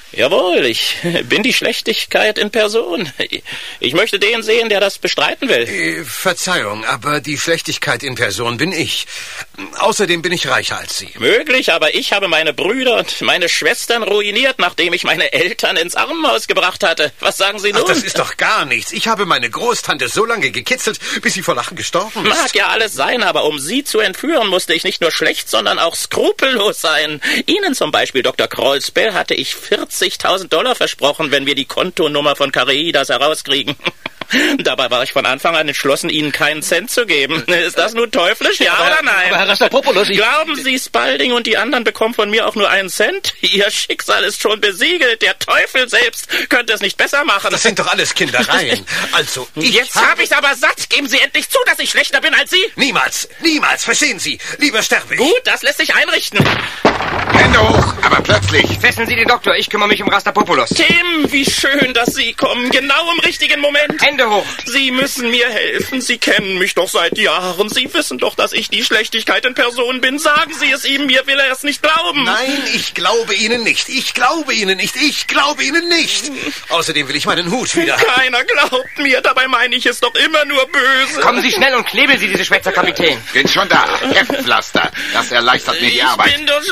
Jawohl, ich bin die Schlechtigkeit in Person. Ich möchte den sehen, der das bestreiten will. Verzeihung, aber die Schlechtigkeit in Person bin ich. Außerdem bin ich reicher als Sie. Möglich, aber ich habe meine Brüder und meine Schwestern ruiniert, nachdem ich meine Eltern ins Armenhaus gebracht hatte. Was sagen Sie nun? Ach, das ist doch gar nichts. Ich habe meine Großtante so lange gekitzelt, bis sie vor Lachen gestorben ist. Mag ja alles sein, aber um Sie zu entführen, musste ich nicht nur schlecht, sondern auch skrupellos sein. Ihnen zum Beispiel, Dr. Kreuzbell, hatte ich $40.000 versprochen, wenn wir die Kontonummer von Kareidas herauskriegen. Dabei war ich von Anfang an entschlossen, Ihnen keinen Cent zu geben. Ist das nun teuflisch, ja oder nein? Aber Herr Rastapopoulos, Glauben Sie, Spalding und die anderen bekommen von mir auch nur einen Cent? Ihr Schicksal ist schon besiegelt. Der Teufel selbst könnte es nicht besser machen. Das sind doch alles Kindereien. Also, jetzt habe ich's aber satt. Geben Sie endlich zu, dass ich schlechter bin als Sie? Niemals, niemals, verstehen Sie. Lieber sterbe ich. Gut, das lässt sich einrichten. Hände hoch, aber plötzlich. Fesseln Sie den Doktor, ich kümmere mich um Rastapopoulos. Tim, wie schön, dass Sie kommen. Genau im richtigen Moment. Hände hoch. Sie müssen mir helfen. Sie kennen mich doch seit Jahren. Sie wissen doch, dass ich die Schlechtigkeit in Person bin. Sagen Sie es ihm, mir will er es nicht glauben. Nein, ich glaube Ihnen nicht. Ich glaube Ihnen nicht. Ich glaube Ihnen nicht. Außerdem will ich meinen Hut wieder haben. Keiner glaubt mir. Dabei meine ich es doch immer nur böse. Kommen Sie schnell und klebeln Sie diese Schwätzer, Kapitän. Bin schon da. Heftpflaster. Das erleichtert mir die Arbeit. Ich bin doch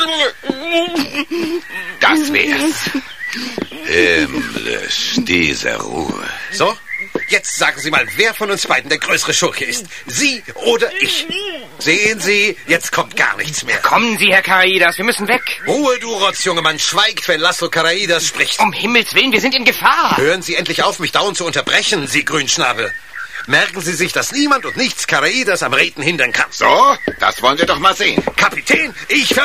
Das wär's. Himmlisch, diese Ruhe. So, jetzt sagen Sie mal, wer von uns beiden der größere Schurke ist. Sie oder ich? Sehen Sie, jetzt kommt gar nichts mehr. Kommen Sie, Herr Kareidas, wir müssen weg. Ruhe, du Rotz, junge Mann. Schweigt, wenn Laszlo Kareidas spricht. Um Himmels Willen, wir sind in Gefahr. Hören Sie endlich auf, mich dauernd zu unterbrechen, Sie Grünschnabel. Merken Sie sich, dass niemand und nichts Kareidas am Reden hindern kann. So, das wollen wir doch mal sehen. Kapitän, ich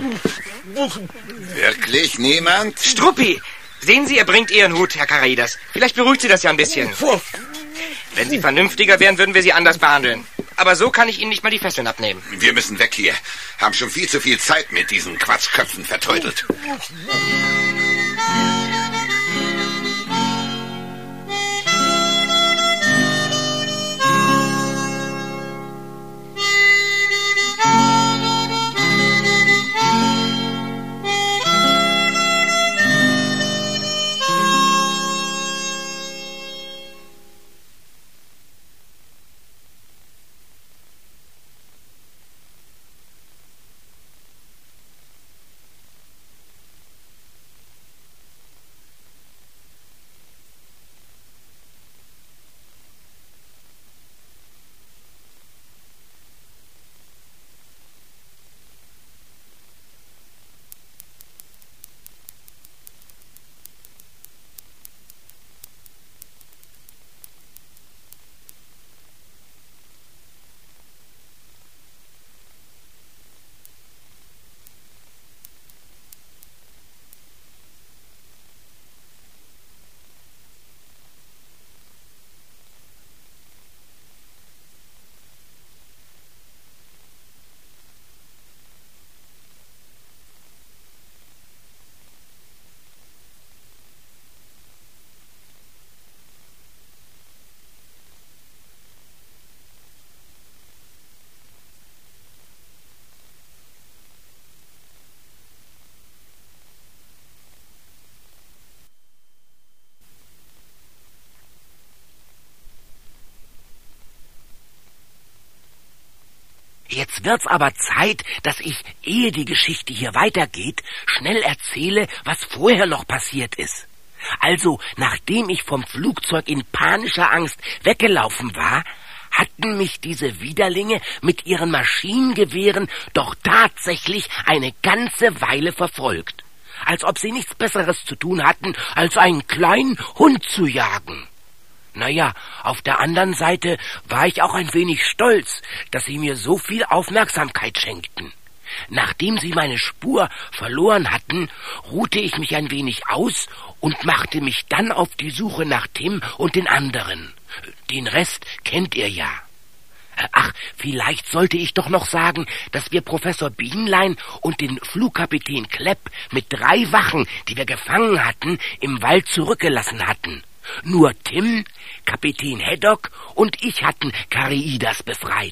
Wirklich niemand? Struppi, sehen Sie, er bringt Ihren Hut, Herr Kareidas. Vielleicht beruhigt Sie das ja ein bisschen. Wenn Sie vernünftiger wären, würden wir Sie anders behandeln. Aber so kann ich Ihnen nicht mal die Fesseln abnehmen. Wir müssen weg hier. Haben schon viel zu viel Zeit mit diesen Quatschköpfen verteutelt. Jetzt wird's aber Zeit, dass ich, ehe die Geschichte hier weitergeht, schnell erzähle, was vorher noch passiert ist. Also, nachdem ich vom Flugzeug in panischer Angst weggelaufen war, hatten mich diese Widerlinge mit ihren Maschinengewehren doch tatsächlich eine ganze Weile verfolgt. Als ob sie nichts Besseres zu tun hatten, als einen kleinen Hund zu jagen. Naja, auf der anderen Seite war ich auch ein wenig stolz, dass sie mir so viel Aufmerksamkeit schenkten. Nachdem sie meine Spur verloren hatten, ruhte ich mich ein wenig aus und machte mich dann auf die Suche nach Tim und den anderen. Den Rest kennt ihr ja. Ach, vielleicht sollte ich doch noch sagen, dass wir Professor Bienlein und den Flugkapitän Klepp mit 3 Wachen, die wir gefangen hatten, im Wald zurückgelassen hatten. Nur Tim, Kapitän Haddock und ich hatten Kareidas befreit.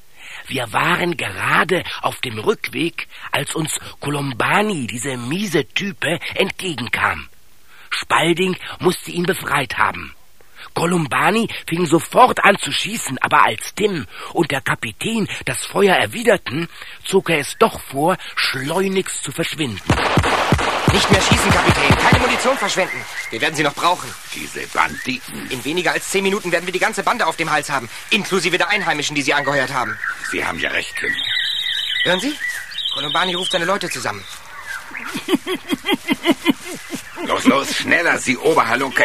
Wir waren gerade auf dem Rückweg, als uns Colombani, diese miese Type, entgegenkam. Spalding musste ihn befreit haben. Colombani fing sofort an zu schießen, aber als Tim und der Kapitän das Feuer erwiderten, zog er es doch vor, schleunigst zu verschwinden. Nicht mehr schießen, Kapitän. Keine Munition verschwenden. Wir werden sie noch brauchen. Diese Banditen. In weniger als 10 Minuten werden wir die ganze Bande auf dem Hals haben, inklusive der Einheimischen, die sie angeheuert haben. Sie haben ja recht, Tim. Hören Sie? Colombani ruft seine Leute zusammen. Los, los, schneller, Sie Oberhalunke.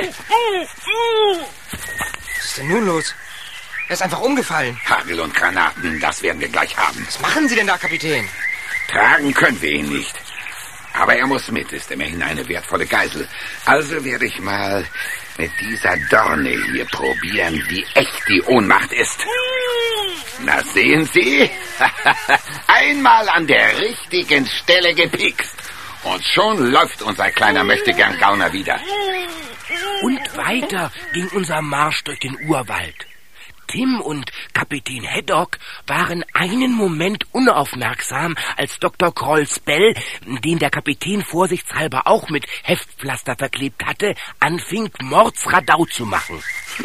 Was ist denn nun los? Er ist einfach umgefallen. Hagel und Granaten, das werden wir gleich haben. Was machen Sie denn da, Kapitän? Tragen können wir ihn nicht. Aber er muss mit, ist immerhin eine wertvolle Geisel. Also werde ich mal mit dieser Dorne hier probieren, wie echt die Ohnmacht ist. Na, sehen Sie? Einmal an der richtigen Stelle gepikst. Und schon läuft unser kleiner Möchtegern-Gauner wieder. Und weiter ging unser Marsch durch den Urwald. Tim und Kapitän Haddock waren einen Moment unaufmerksam, als Dr. Krolsbell, den der Kapitän vorsichtshalber auch mit Heftpflaster verklebt hatte, anfing, Mordsradau zu machen.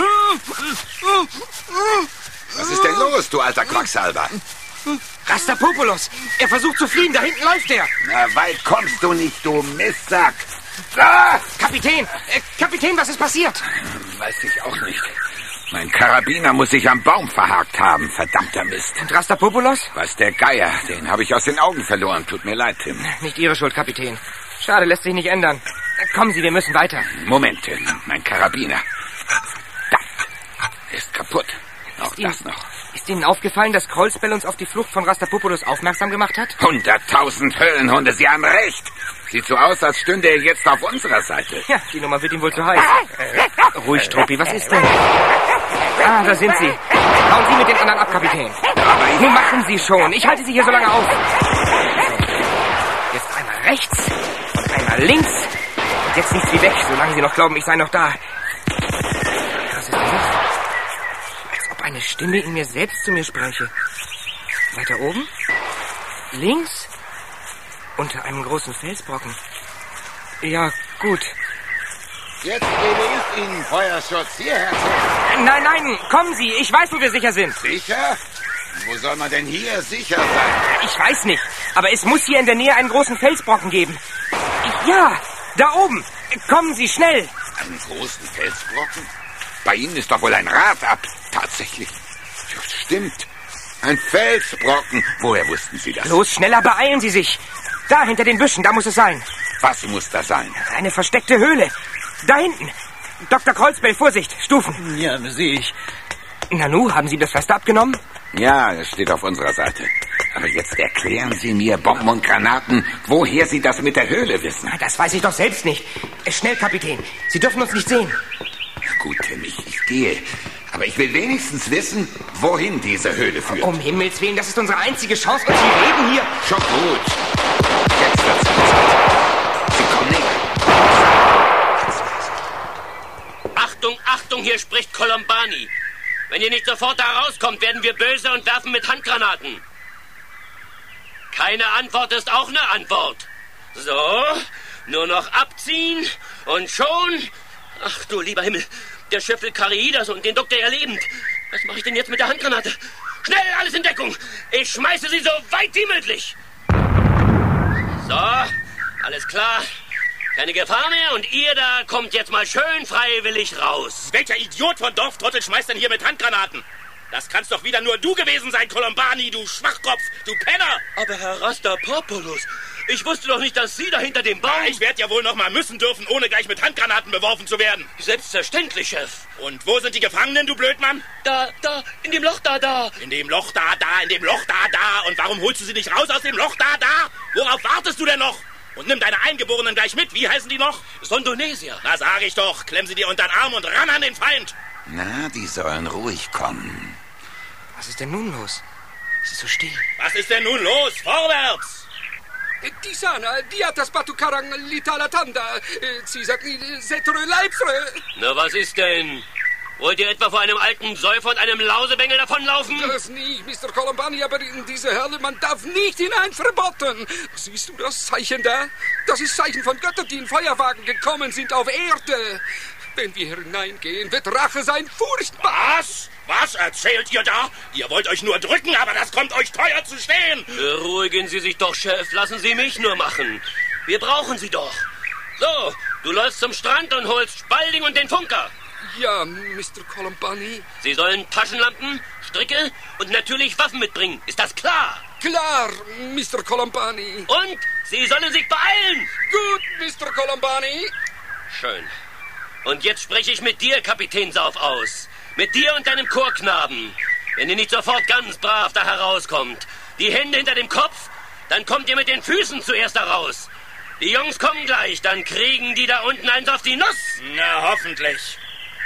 Was ist denn los, du alter Quacksalber? Rastapopoulos! Er versucht zu fliehen, da hinten läuft er! Na, weit kommst du nicht, du Mistsack! Ah! Kapitän! Kapitän, was ist passiert? Weiß ich auch nicht. Mein Karabiner muss sich am Baum verhakt haben, verdammter Mist. Und Rastapopoulos? Was der Geier, den habe ich aus den Augen verloren. Tut mir leid, Tim. Nicht Ihre Schuld, Kapitän. Schade, lässt sich nicht ändern. Kommen Sie, wir müssen weiter. Moment, Tim, mein Karabiner. Da, ist kaputt. Auch das noch. Ist Ihnen aufgefallen, dass Krolsbell uns auf die Flucht von Rastapopoulos aufmerksam gemacht hat? 100.000 Höllenhunde, Sie haben recht. Sieht so aus, als stünde er jetzt auf unserer Seite. Ja, die Nummer wird ihm wohl zu heiß. Ruhig, Struppi, was ist denn? Ah, da sind Sie. Hauen Sie mit den anderen ab, Kapitän. Aber Nun machen Sie schon. Ich halte Sie hier so lange auf. Jetzt einmal rechts und einmal links. Und jetzt sind Sie weg, solange Sie noch glauben, ich sei noch da. Was ist denn das? Als ob eine Stimme in mir selbst zu mir spräche. Weiter oben? Links? Unter einem großen Felsbrocken. Ja, gut. Jetzt gebe ich Ihnen Feuerschutz. Hierher. Nein, nein, kommen Sie. Ich weiß, wo wir sicher sind. Sicher? Wo soll man denn hier sicher sein? Ich weiß nicht, aber es muss hier in der Nähe einen großen Felsbrocken geben. Ja, da oben. Kommen Sie, schnell. Einen großen Felsbrocken? Bei Ihnen ist doch wohl ein Rad ab. Tatsächlich. Ja, stimmt. Ein Felsbrocken. Woher wussten Sie das? Los, schneller, beeilen Sie sich. Da, hinter den Büschen, da muss es sein. Was muss da sein? Eine versteckte Höhle. Da hinten. Dr. Krolsbell, Vorsicht, Stufen. Ja, das sehe ich. Nanu, haben Sie das Pflaster abgenommen? Ja, es steht auf unserer Seite. Aber jetzt erklären Sie mir, Bomben und Granaten, woher Sie das mit der Höhle wissen. Das weiß ich doch selbst nicht. Schnell, Kapitän. Sie dürfen uns nicht sehen. Gut, Tim, ich gehe. Aber ich will wenigstens wissen, wohin diese Höhle führt. Um Himmels Willen, das ist unsere einzige Chance und Sie reden hier. Schon gut. Jetzt wird's Zeit. Sie kommen näher. Achtung, Achtung, hier spricht Colombani. Wenn ihr nicht sofort da rauskommt, werden wir böse und werfen mit Handgranaten. Keine Antwort ist auch eine Antwort. So, nur noch abziehen und schon... Ach du lieber Himmel, der Schöffel Kareidas und den Doktor erlebend. Was mache ich denn jetzt mit der Handgranate? Schnell, alles in Deckung. Ich schmeiße sie so weit wie möglich. So, alles klar. Keine Gefahr mehr und ihr da kommt jetzt mal schön freiwillig raus. Welcher Idiot von Dorftrottel schmeißt denn hier mit Handgranaten? Das kannst doch wieder nur du gewesen sein, Colombani, du Schwachkopf, du Penner. Aber Herr Rastapopoulos, ich wusste doch nicht, dass Sie da hinter dem Baum... Ja, ich werde ja wohl noch mal müssen dürfen, ohne gleich mit Handgranaten beworfen zu werden. Selbstverständlich, Chef. Und wo sind die Gefangenen, du Blödmann? Da, in dem Loch da. In dem Loch da, in dem Loch da. Und warum holst du sie nicht raus aus dem Loch da? Worauf wartest du denn noch? Und nimm deine Eingeborenen gleich mit. Wie heißen die noch? Sondonesier. Na, sag ich doch. Klemm sie dir unter den Arm und ran an den Feind. Na, die sollen ruhig kommen. Was ist denn nun los? Es ist so still. Was ist denn nun los? Vorwärts! Di sana, diatas batukarang litalatanda, Cisak setre leipsre. Na, was ist denn? Wollt ihr etwa vor einem alten Säufer und einem Lausebengel davonlaufen? Das nicht, Mr. Colombani, aber in diese Hölle, man darf nicht hinein, verboten. Siehst du das Zeichen da? Das ist Zeichen von Göttern, die in Feuerwagen gekommen sind auf Erde. Wenn wir hineingehen, wird Rache sein furchtbar. Was? Was erzählt ihr da? Ihr wollt euch nur drücken, aber das kommt euch teuer zu stehen. Beruhigen Sie sich doch, Chef. Lassen Sie mich nur machen. Wir brauchen Sie doch. So, du läufst zum Strand und holst Spalding und den Funker. Ja, Mr. Colombani. Sie sollen Taschenlampen, Stricke und natürlich Waffen mitbringen. Ist das klar? Klar, Mr. Colombani. Und Sie sollen sich beeilen. Gut, Mr. Colombani. Schön. Und jetzt spreche ich mit dir, Kapitän Sauf, aus. Mit dir und deinem Chorknaben. Wenn ihr nicht sofort ganz brav da herauskommt, die Hände hinter dem Kopf, dann kommt ihr mit den Füßen zuerst da raus. Die Jungs kommen gleich, dann kriegen die da unten eins auf die Nuss. Na, hoffentlich.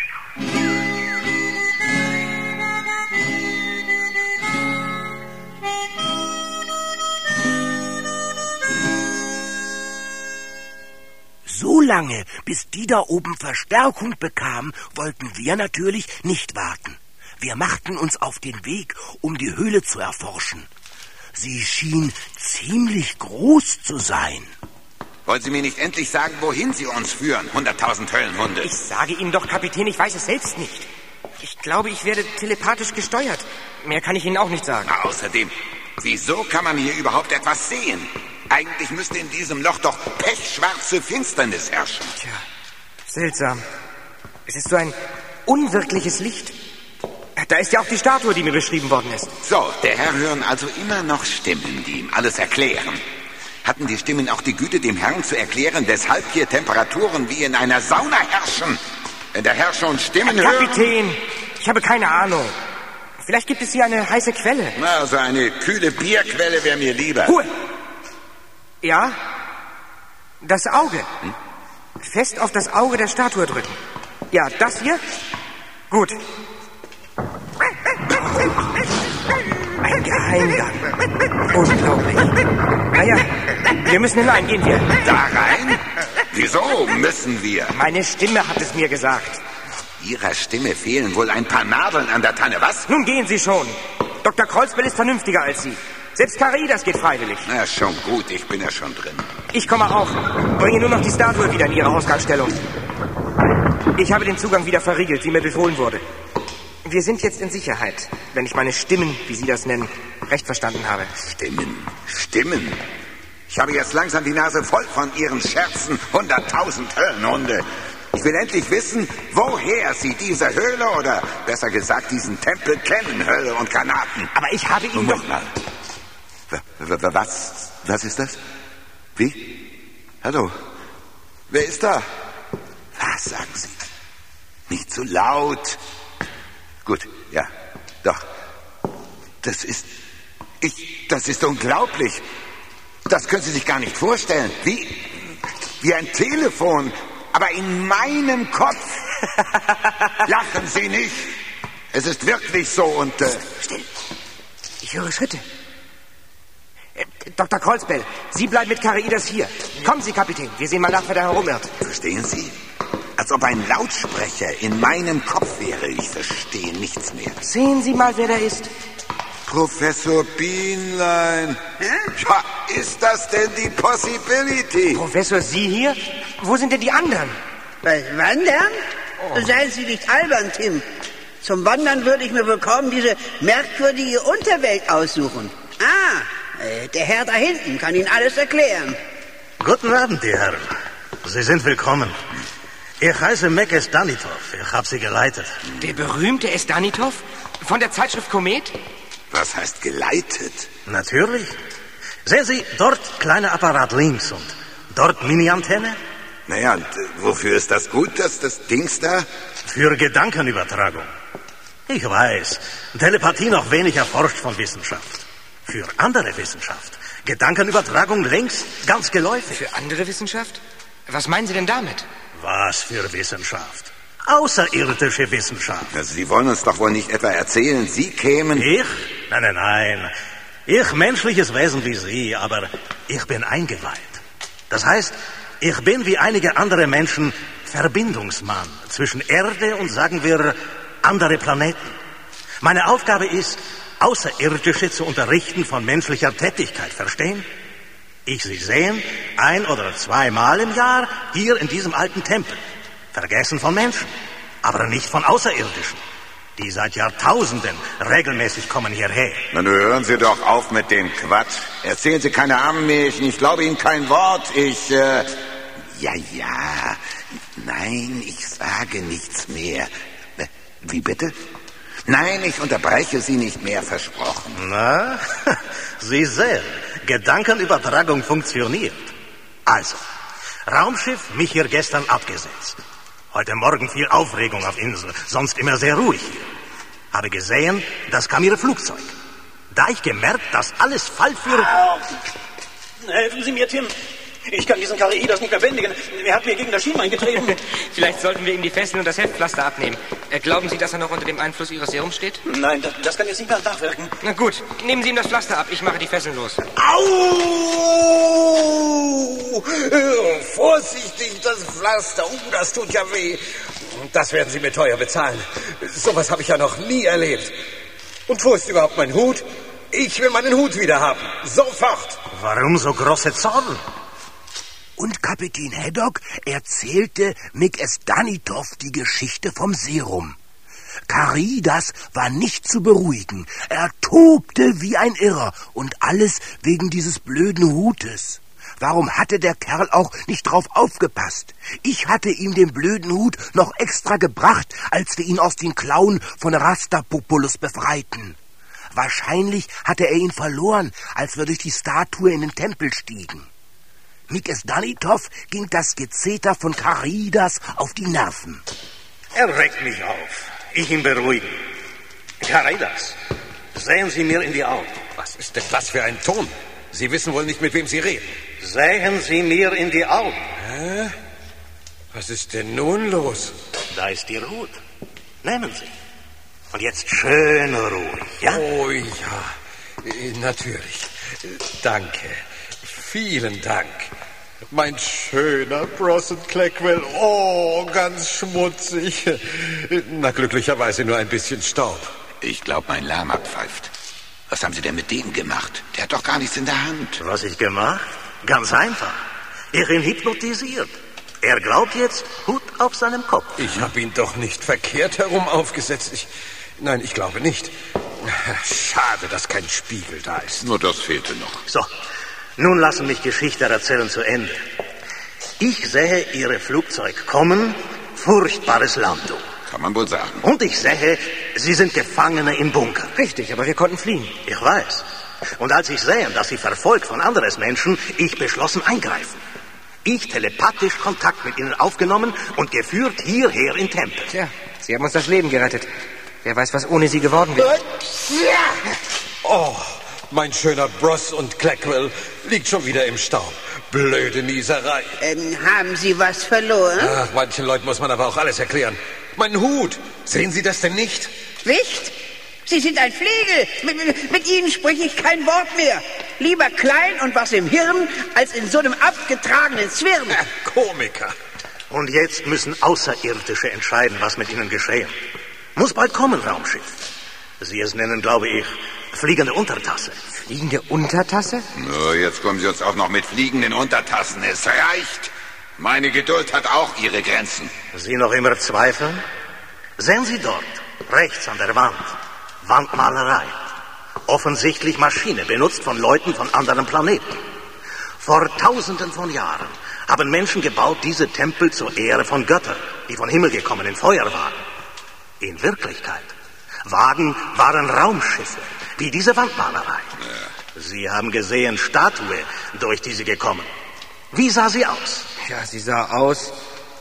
So lange, bis die da oben Verstärkung bekamen, wollten wir natürlich nicht warten. Wir machten uns auf den Weg, um die Höhle zu erforschen. Sie schien ziemlich groß zu sein. Wollen Sie mir nicht endlich sagen, wohin Sie uns führen, 100.000 Höllenhunde? Ich sage Ihnen doch, Kapitän, ich weiß es selbst nicht. Ich glaube, ich werde telepathisch gesteuert. Mehr kann ich Ihnen auch nicht sagen. Außerdem, wieso kann man hier überhaupt etwas sehen? Eigentlich müsste in diesem Loch doch pechschwarze Finsternis herrschen. Tja, seltsam. Es ist so ein unwirkliches Licht. Da ist ja auch die Statue, die mir beschrieben worden ist. So, der Herr hören also immer noch Stimmen, die ihm alles erklären. Hatten die Stimmen auch die Güte, dem Herrn zu erklären, weshalb hier Temperaturen wie in einer Sauna herrschen? Wenn der Herr schon Stimmen hört... Kapitän, ich habe keine Ahnung. Vielleicht gibt es hier eine heiße Quelle. Na, so eine kühle Bierquelle wäre mir lieber. Ruhe! Ja, das Auge. Fest auf das Auge der Statue drücken. Ja, das hier? Gut. Ein Geheimgang. Unglaublich. Naja, wir müssen hinein, gehen wir. Da rein? Wieso müssen wir? Meine Stimme hat es mir gesagt. Ihrer Stimme fehlen wohl ein paar Nadeln an der Tanne, was? Nun gehen Sie schon. Dr. Kreuzbell ist vernünftiger als Sie. Selbst Caridas geht freiwillig. Na, schon gut, ich bin ja schon drin. Ich komme auch. Bringe nur noch die Statue wieder in ihre Ausgangsstellung. Ich habe den Zugang wieder verriegelt, wie mir befohlen wurde. Wir sind jetzt in Sicherheit, wenn ich meine Stimmen, wie Sie das nennen, recht verstanden habe. Stimmen? Ich habe jetzt langsam die Nase voll von Ihren Scherzen, 100.000 Höllenhunde. Ich will endlich wissen, woher Sie diese Höhle oder besser gesagt diesen Tempel kennen, Hölle und Granaten. Aber ich habe Ihnen Moment mal. Was ist das? Wie? Hallo? Wer ist da? Was sagen Sie? Nicht zu laut. Gut, ja, doch. Das ist unglaublich. Das können Sie sich gar nicht vorstellen. Wie ein Telefon, aber in meinem Kopf. Lachen Sie nicht. Es ist wirklich so und... Still. Ich höre Schritte. Dr. Kreuzbell, Sie bleiben mit Caridas hier. Kommen Sie, Kapitän. Wir sehen mal nach, wer da herumirrt. Verstehen Sie? Als ob ein Lautsprecher in meinem Kopf wäre. Ich verstehe nichts mehr. Sehen Sie mal, wer da ist. Professor Bienlein. Ja, ist das denn die Possibility? Professor, Sie hier? Wo sind denn die anderen? Was, wandern? Oh. Seien Sie nicht albern, Tim. Zum Wandern würde ich mir wohl kaum diese merkwürdige Unterwelt aussuchen. Der Herr da hinten kann Ihnen alles erklären. Guten Abend, die Herren. Sie sind willkommen. Ich heiße Mek Estanitov. Ich habe Sie geleitet. Der berühmte Estanitov? Von der Zeitschrift Komet? Was heißt geleitet? Natürlich. Sehen Sie, dort kleiner Apparat links und dort Mini-Antenne. Naja, und wofür ist das gut, das Dings da? Für Gedankenübertragung. Ich weiß, Telepathie noch wenig erforscht von Wissenschaft. Für andere Wissenschaft. Gedankenübertragung längst ganz geläufig. Für andere Wissenschaft? Was meinen Sie denn damit? Was für Wissenschaft? Außerirdische Wissenschaft. Also Sie wollen uns doch wohl nicht etwa erzählen, Sie kämen... Ich? Nein. Ich, menschliches Wesen wie Sie, aber ich bin eingeweiht. Das heißt, ich bin wie einige andere Menschen Verbindungsmann zwischen Erde und, sagen wir, andere Planeten. Meine Aufgabe ist, Außerirdische zu unterrichten von menschlicher Tätigkeit, verstehen? Ich sie sehen 1 oder 2 Mal im Jahr hier in diesem alten Tempel. Vergessen von Menschen, aber nicht von Außerirdischen, die seit Jahrtausenden regelmäßig kommen hierher. Na, nun hören Sie doch auf mit dem Quatsch. Erzählen Sie keine Ammenmärchen, ich glaube Ihnen kein Wort. Ja. Nein, ich sage nichts mehr. Wie bitte? Nein, ich unterbreche Sie nicht mehr, versprochen. Na, Sie sehen, Gedankenübertragung funktioniert. Also, Raumschiff mich hier gestern abgesetzt. Heute Morgen viel Aufregung auf Insel, sonst immer sehr ruhig hier. Habe gesehen, das kam Ihr Flugzeug. Da ich gemerkt, dass alles Fallführer... Helfen Sie mir, Tim. Ich kann diesen Kariidas nicht mehr bändigen. Er hat mir gegen das Schienbein getreten. Vielleicht sollten wir ihm die Fesseln und das Heftpflaster abnehmen. Glauben Sie, dass er noch unter dem Einfluss Ihres Serums steht? Nein, das kann jetzt nicht mehr nachwirken. Na gut, nehmen Sie ihm das Pflaster ab. Ich mache die Fesseln los. Au! Vorsichtig, das Pflaster. Das tut ja weh. Das werden Sie mir teuer bezahlen. Sowas habe ich ja noch nie erlebt. Und wo ist überhaupt mein Hut? Ich will meinen Hut wieder haben. Sofort. Warum so große Zorn? Und Kapitän Haddock erzählte Mick Estanitov die Geschichte vom Serum. Karidas war nicht zu beruhigen. Er tobte wie ein Irrer und alles wegen dieses blöden Hutes. Warum hatte der Kerl auch nicht drauf aufgepasst? Ich hatte ihm den blöden Hut noch extra gebracht, als wir ihn aus den Klauen von Rastapopoulos befreiten. Wahrscheinlich hatte er ihn verloren, als wir durch die Statue in den Tempel stiegen. Mick Estanitov ging das Gezeter von Karidas auf die Nerven. Er regt mich auf. Ich ihn beruhigen. Karidas, sehen Sie mir in die Augen. Was ist denn das für ein Ton? Sie wissen wohl nicht, mit wem Sie reden. Sehen Sie mir in die Augen. Hä? Was ist denn nun los? Da ist Ihr Hut. Nehmen Sie. Und jetzt schön ruhig, ja? Oh ja, natürlich. Danke. Vielen Dank. Mein schöner Bros und Cleckwell. Oh, ganz schmutzig. Na, glücklicherweise nur ein bisschen Staub. Ich glaube, mein Lama pfeift. Was haben Sie denn mit dem gemacht? Der hat doch gar nichts in der Hand. Was ich gemacht? Ganz einfach. Ich ihn hypnotisiert. Er glaubt jetzt, Hut auf seinem Kopf. Ich habe ihn doch nicht verkehrt herum aufgesetzt. Nein, ich glaube nicht. Schade, dass kein Spiegel da ist. Nur das fehlte noch. So, nun lassen mich Geschichte erzählen zu Ende. Ich sehe Ihre Flugzeug kommen, furchtbares Landung. Kann man wohl sagen. Und ich sehe, Sie sind Gefangene im Bunker. Richtig, aber wir konnten fliehen. Ich weiß. Und als ich sehe, dass Sie verfolgt von anderes Menschen, ich beschlossen eingreifen. Ich telepathisch Kontakt mit Ihnen aufgenommen und geführt hierher in Tempel. Tja, Sie haben uns das Leben gerettet. Wer weiß, was ohne Sie geworden wäre. Oh, mein schöner Bros und Cleckwell liegt schon wieder im Staub. Blöde Nieserei. Haben Sie was verloren? Ach, manchen Leuten muss man aber auch alles erklären. Mein Hut, sehen Sie das denn nicht? Nicht? Sie sind ein Flegel. Mit Ihnen spreche ich kein Wort mehr. Lieber klein und was im Hirn, als in so einem abgetragenen Zwirn. Komiker. Und jetzt müssen Außerirdische entscheiden, was mit ihnen geschehen. Muss bald kommen, Raumschiff. Sie es nennen, glaube ich, fliegende Untertasse. Fliegende Untertasse? No, jetzt kommen Sie uns auch noch mit fliegenden Untertassen. Es reicht. Meine Geduld hat auch ihre Grenzen. Sie noch immer zweifeln? Sehen Sie dort, rechts an der Wand. Wandmalerei. Offensichtlich Maschine, benutzt von Leuten von anderen Planeten. Vor Tausenden von Jahren haben Menschen gebaut diese Tempel zur Ehre von Göttern, die vom Himmel gekommen in Feuer waren. In Wirklichkeit, Wagen waren Raumschiffe, wie diese Wandmalerei. Ja. Sie haben gesehen, Statue, durch die sie gekommen. Wie sah sie aus? Ja, sie sah aus...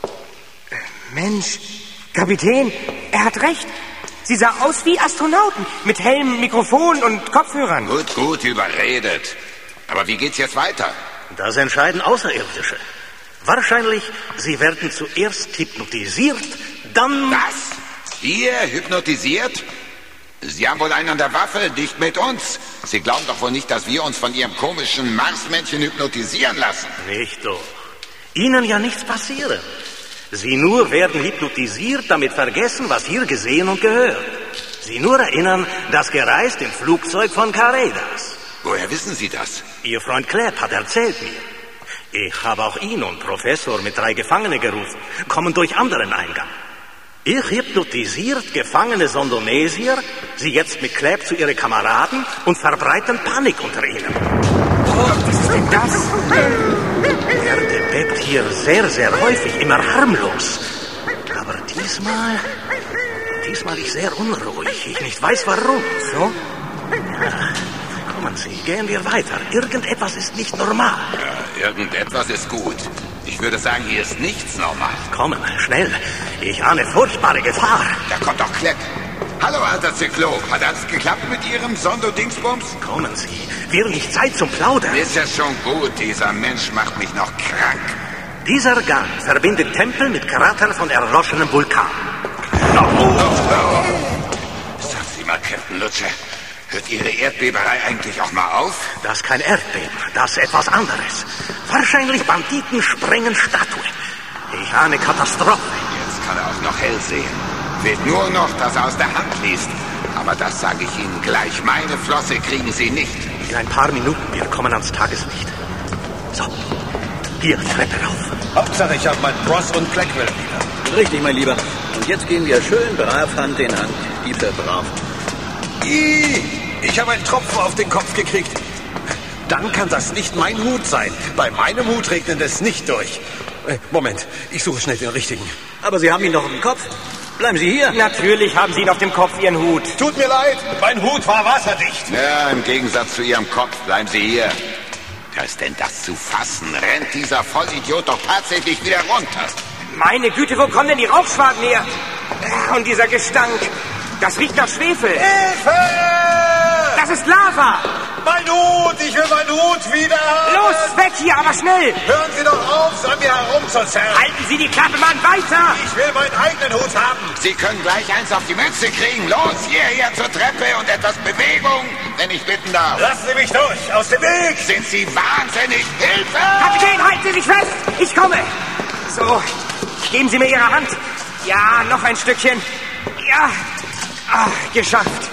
Mensch, Kapitän, er hat recht. Sie sah aus wie Astronauten, mit Helm, Mikrofon und Kopfhörern. Gut, überredet. Aber wie geht's jetzt weiter? Das entscheiden Außerirdische. Wahrscheinlich, sie werden zuerst hypnotisiert, dann... Was? Wir hypnotisiert? Sie haben wohl einen an der Waffe, nicht mit uns. Sie glauben doch wohl nicht, dass wir uns von Ihrem komischen Marsmännchen hypnotisieren lassen. Nicht doch. Ihnen ja nichts passieren. Sie nur werden hypnotisiert, damit vergessen, was hier gesehen und gehört. Sie nur erinnern, das gereist im Flugzeug von Caredas. Woher wissen Sie das? Ihr Freund Clapp hat erzählt mir. Ich habe auch ihn und Professor mit 3 Gefangene gerufen, kommen durch anderen Eingang. Ich hypnotisiert gefangene Sondonesier, sie jetzt mit Clapp zu ihren Kameraden und verbreiten Panik unter ihnen. Oh, was ist denn das? Er bebt hier sehr, sehr häufig, immer harmlos. Aber diesmal ich sehr unruhig. Ich nicht weiß warum. So? Ja, kommen Sie, gehen wir weiter. Irgendetwas ist nicht normal. Ja, irgendetwas ist gut. Ich würde sagen, hier ist nichts normal. Kommen, schnell. Ich ahne furchtbare Gefahr. Da kommt doch Klepp. Hallo, alter Zyklop. Hat alles geklappt mit Ihrem Sondo-Dingsbums? Kommen Sie. Wir nicht Zeit zum Plaudern. Ist ja schon gut. Dieser Mensch macht mich noch krank. Dieser Gang verbindet Tempel mit Krater von erloschenem Vulkan. Sagen Sie mal, Captain Lutscher, hört Ihre Erdbeberei eigentlich auch mal auf? Das ist kein Erdbeben, das ist etwas anderes. Wahrscheinlich Banditen sprengen Statue. Ich ahne Katastrophe. Jetzt kann er auch noch hell sehen. Fehlt nur noch, dass er aus der Hand liest. Aber das sage ich Ihnen gleich. Meine Flosse kriegen Sie nicht. In ein paar Minuten, wir kommen ans Tageslicht. So, hier, Treppe rauf. Hauptsache, ich habe mein Bros und Blackwell wieder. Richtig, mein Lieber. Und jetzt gehen wir schön brav Hand in Hand. Die verbrav. Ich habe einen Tropfen auf den Kopf gekriegt. Dann kann das nicht mein Hut sein. Bei meinem Hut regnet es nicht durch. Moment, ich suche schnell den richtigen. Aber Sie haben ihn doch auf dem Kopf. Bleiben Sie hier. Natürlich haben Sie ihn auf dem Kopf, Ihren Hut. Tut mir leid, mein Hut war wasserdicht. Ja, im Gegensatz zu Ihrem Kopf bleiben Sie hier. Da ist denn das zu fassen? Rennt dieser Vollidiot doch tatsächlich wieder runter? Meine Güte, wo kommen denn die Rauchschwaden her? Und dieser Gestank. Das riecht nach Schwefel. Hilfe! Das ist Lava. Mein Hut, ich will meinen Hut wieder haben. Los, weg hier, aber schnell. Hören Sie doch auf, an mir herumzuzerren. Halten Sie die Klappe, Mann, weiter. Ich will meinen eigenen Hut haben. Sie können gleich eins auf die Mütze kriegen. Los, hierher zur Treppe und etwas Bewegung, wenn ich bitten darf. Lassen Sie mich durch, aus dem Weg. Sind Sie wahnsinnig? Hilfe! Kapitän, halten Sie sich fest. Ich komme. So, geben Sie mir Ihre Hand. Ja, noch ein Stückchen. Ja, geschafft.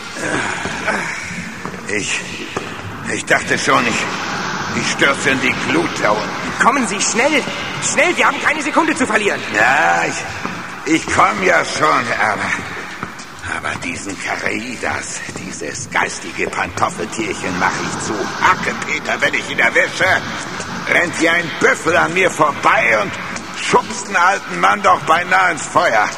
Ich dachte schon, ich stürze in die Glut da unten. Kommen Sie, schnell. Schnell, wir haben keine Sekunde zu verlieren. Ja, ich komme ja schon, aber diesen Careidas, dieses geistige Pantoffeltierchen mache ich zu Hackepeter, wenn ich ihn erwische. Rennt wie ein Büffel an mir vorbei und schubst den alten Mann doch beinahe ins Feuer.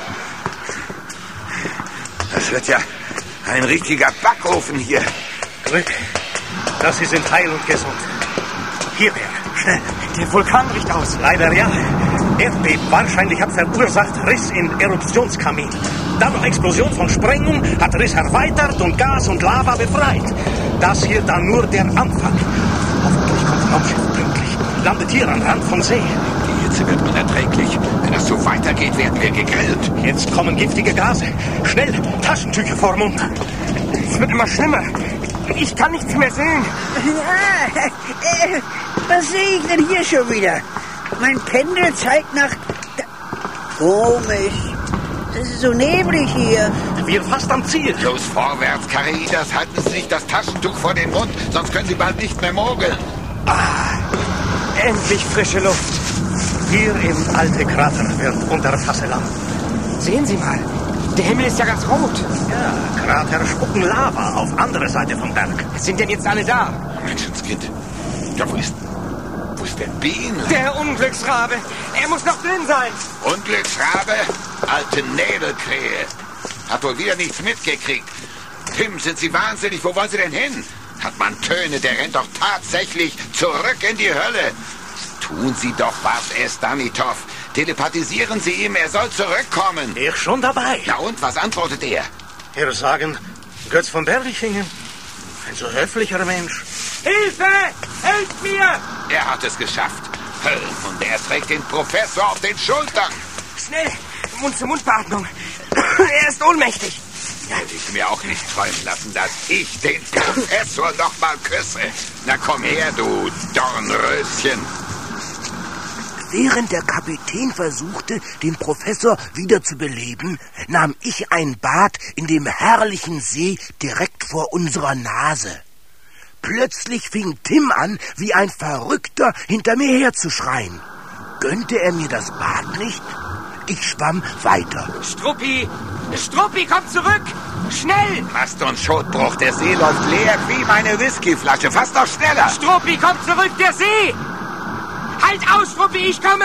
Das wird ja ein richtiger Backofen hier. Glück, dass Sie sind heil und gesund. Hierher, schnell. Der Vulkan riecht aus. Leider ja. Erdbeben wahrscheinlich hat verursacht Riss in Eruptionskamin. Dann noch Explosion von Sprengung hat Riss erweitert und Gas und Lava befreit. Das hier dann nur der Anfang. Hoffentlich kommt Raumschiff pünktlich. Landet hier am Rand vom See. Die Hitze wird unerträglich. Wenn das so weitergeht, werden wir gegrillt. Jetzt kommen giftige Gase. Schnell, Taschentücher vor Mund. Es wird immer schlimmer. Ich kann nichts mehr sehen. Was sehe ich denn hier schon wieder? Mein Pendel zeigt nach... Komisch. Das ist so neblig hier. Wir fast am Ziel. Los, vorwärts, Careidas. Halten Sie sich das Taschentuch vor den Mund, sonst können Sie bald nicht mehr mogeln. Endlich frische Luft. Hier im alte Krater wird unter Fasse Land. Sehen Sie mal. Der Himmel ist ja ganz rot. Ja, Krater spucken Lava auf andere Seite vom Berg. Sind denn jetzt alle da? Menschenskind. Ja, wo ist der Bienen? Der Unglücksrabe. Er muss noch drin sein. Unglücksrabe? Alte Nebelkrähe. Hat wohl wieder nichts mitgekriegt. Tim, sind Sie wahnsinnig? Wo wollen Sie denn hin? Hat man Töne, der rennt doch tatsächlich zurück in die Hölle. Tun Sie doch was, Stanitov. Telepathisieren Sie ihm, er soll zurückkommen. Ich schon dabei. Na und, was antwortet er? Er sagen, Götz von Berlichingen. Ein so höflicher Mensch. Hilfe! Helft mir! Er hat es geschafft. Und er trägt den Professor auf den Schultern. Schnell, Mund-zu-Mund-Beatmung. Er ist ohnmächtig. Hätte ich mir auch nicht träumen lassen, dass ich den Professor noch mal küsse. Na komm her, du Dornröschen. Während der Kapitän versuchte, den Professor wieder zu beleben, nahm ich ein Bad in dem herrlichen See direkt vor unserer Nase. Plötzlich fing Tim an, wie ein Verrückter hinter mir herzuschreien. Gönnte er mir das Bad nicht? Ich schwamm weiter. Struppi! Struppi, komm zurück! Schnell! Mast und Schotbruch, der See läuft leer wie meine Whiskyflasche. Fass doch schneller! Struppi, komm zurück, der See! Halt aus, Struppi, ich komme!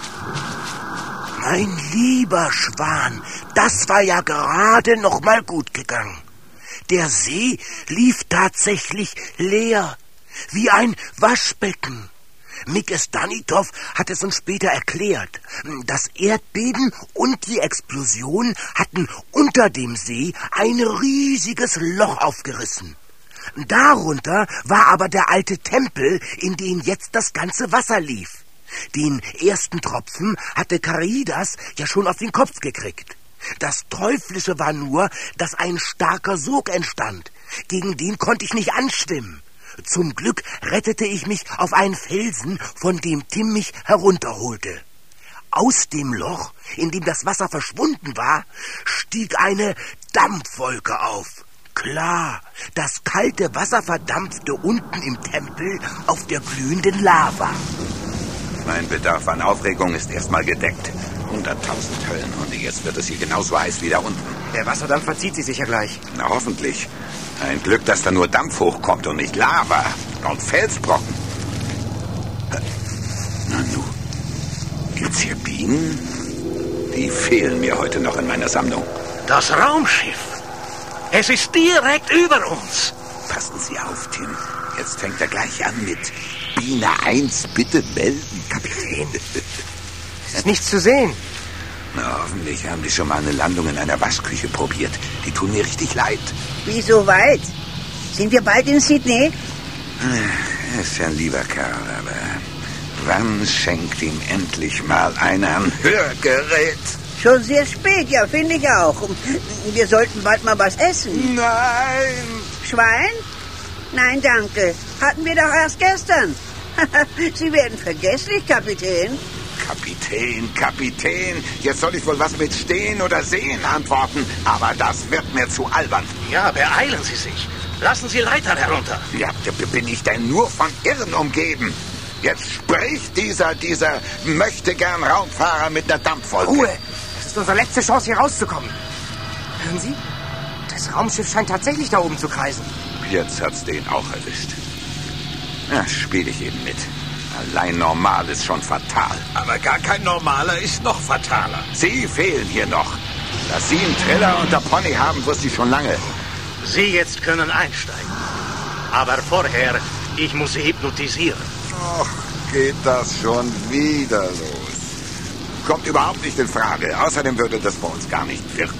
Mein lieber Schwan, das war ja gerade noch mal gut gegangen. Der See lief tatsächlich leer, wie ein Waschbecken. Mick Stanitov hat es uns später erklärt. Das Erdbeben und die Explosion hatten unter dem See ein riesiges Loch aufgerissen. Darunter war aber der alte Tempel, in den jetzt das ganze Wasser lief. Den ersten Tropfen hatte Kareidas ja schon auf den Kopf gekriegt. Das Teuflische war nur, dass ein starker Sog entstand. Gegen den konnte ich nicht anschwimmen. Zum Glück rettete ich mich auf einen Felsen, von dem Tim mich herunterholte. Aus dem Loch, in dem das Wasser verschwunden war, stieg eine Dampfwolke auf. Klar, das kalte Wasser verdampfte unten im Tempel auf der glühenden Lava. Mein Bedarf an Aufregung ist erstmal gedeckt. 100.000 Höllenhunde, jetzt wird es hier genauso heiß wie da unten. Der Wasserdampf verzieht sich sicher gleich. Na, hoffentlich. Ein Glück, dass da nur Dampf hochkommt und nicht Lava und Felsbrocken. Na nu, gibt's hier Bienen? Die fehlen mir heute noch in meiner Sammlung. Das Raumschiff. Es ist direkt über uns. Passen Sie auf, Tim. Jetzt fängt er gleich an mit Biene 1, bitte melden, Kapitän. Ist nichts zu sehen. Na, hoffentlich haben die schon mal eine Landung in einer Waschküche probiert. Die tun mir richtig leid. Wieso weit? Sind wir bald in Sydney? Er ist ja ein lieber Kerl, aber wann schenkt ihm endlich mal einer ein Hörgerät? Schon sehr spät, ja, finde ich auch. Wir sollten bald mal was essen. Nein! Schwein? Nein, danke. Hatten wir doch erst gestern. Sie werden vergesslich, Kapitän. Kapitän, jetzt soll ich wohl was mit Stehen oder Sehen antworten, aber das wird mir zu albern. Ja, beeilen Sie sich. Lassen Sie Leitern herunter. Ja, bin ich denn nur von Irren umgeben? Jetzt spricht dieser möchtegern Raumfahrer mit einer Dampfwolke. Ruhe! Das ist unsere letzte Chance, hier rauszukommen. Hören Sie? Das Raumschiff scheint tatsächlich da oben zu kreisen. Jetzt hat's den auch erwischt. Ja, spiele ich eben mit. Allein normal ist schon fatal. Aber gar kein Normaler ist noch fataler. Sie fehlen hier noch. Dass Sie einen Triller und der Pony haben, wusste ich schon lange. Sie jetzt können einsteigen. Aber vorher, ich muss Sie hypnotisieren. Och, geht das schon wieder los. Kommt überhaupt nicht in Frage. Außerdem würde das bei uns gar nicht wirken.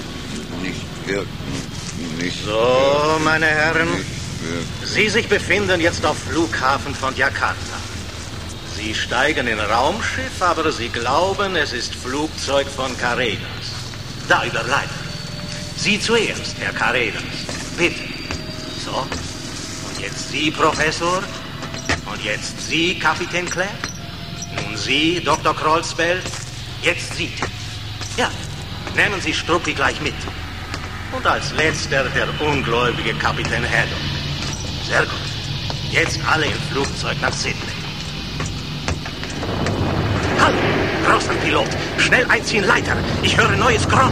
Nicht so, meine Herren. Sie sich befinden jetzt auf Flughafen von Jakarta. Sie steigen in Raumschiff, aber Sie glauben, es ist Flugzeug von Kareidas. Da überleiten. Sie zuerst, Herr Kareidas. Bitte. So. Und jetzt Sie, Professor. Und jetzt Sie, Kapitän Clapp. Nun Sie, Dr. Kreuzfeld. Jetzt Sie. Ja, nehmen Sie Struppi gleich mit. Und als letzter der ungläubige Kapitän Haddock. Sehr gut. Jetzt alle im Flugzeug nach Sydney. Hallo, großer Pilot. Schnell einziehen, Leiter. Ich höre neues Groll.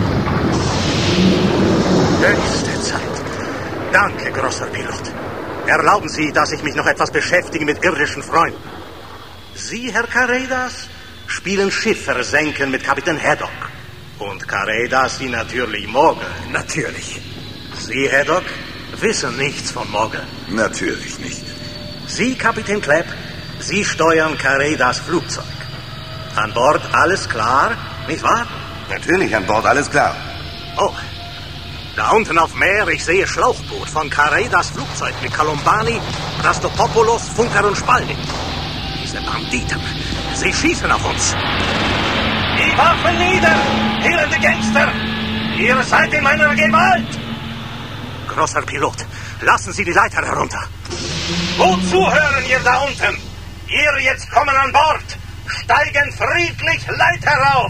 Höchste Zeit. Danke, großer Pilot. Erlauben Sie, dass ich mich noch etwas beschäftige mit irdischen Freunden. Sie, Herr Kareidas, spielen Schiffversenken mit Kapitän Haddock. Und Kareidas, Sie natürlich mogeln. Natürlich. Sie, Haddock, wissen nichts von Mogeln. Natürlich nicht. Sie, Kapitän Clapp, Sie steuern Kareidas Flugzeug. An Bord alles klar, nicht wahr? Natürlich, an Bord alles klar. Oh, da unten auf Meer, ich sehe Schlauchboot von Kareidas Flugzeug mit Kalombani, Rastopopoulos, Funker und Spalding. Diese Banditen, sie schießen auf uns. Die Waffen nieder, elende Gangster! Ihr seid in meiner Gewalt! Großer Pilot, lassen Sie die Leiter herunter. Gut zuhören, ihr da unten. Ihr jetzt kommen an Bord. steigen friedlich Leiter rauf.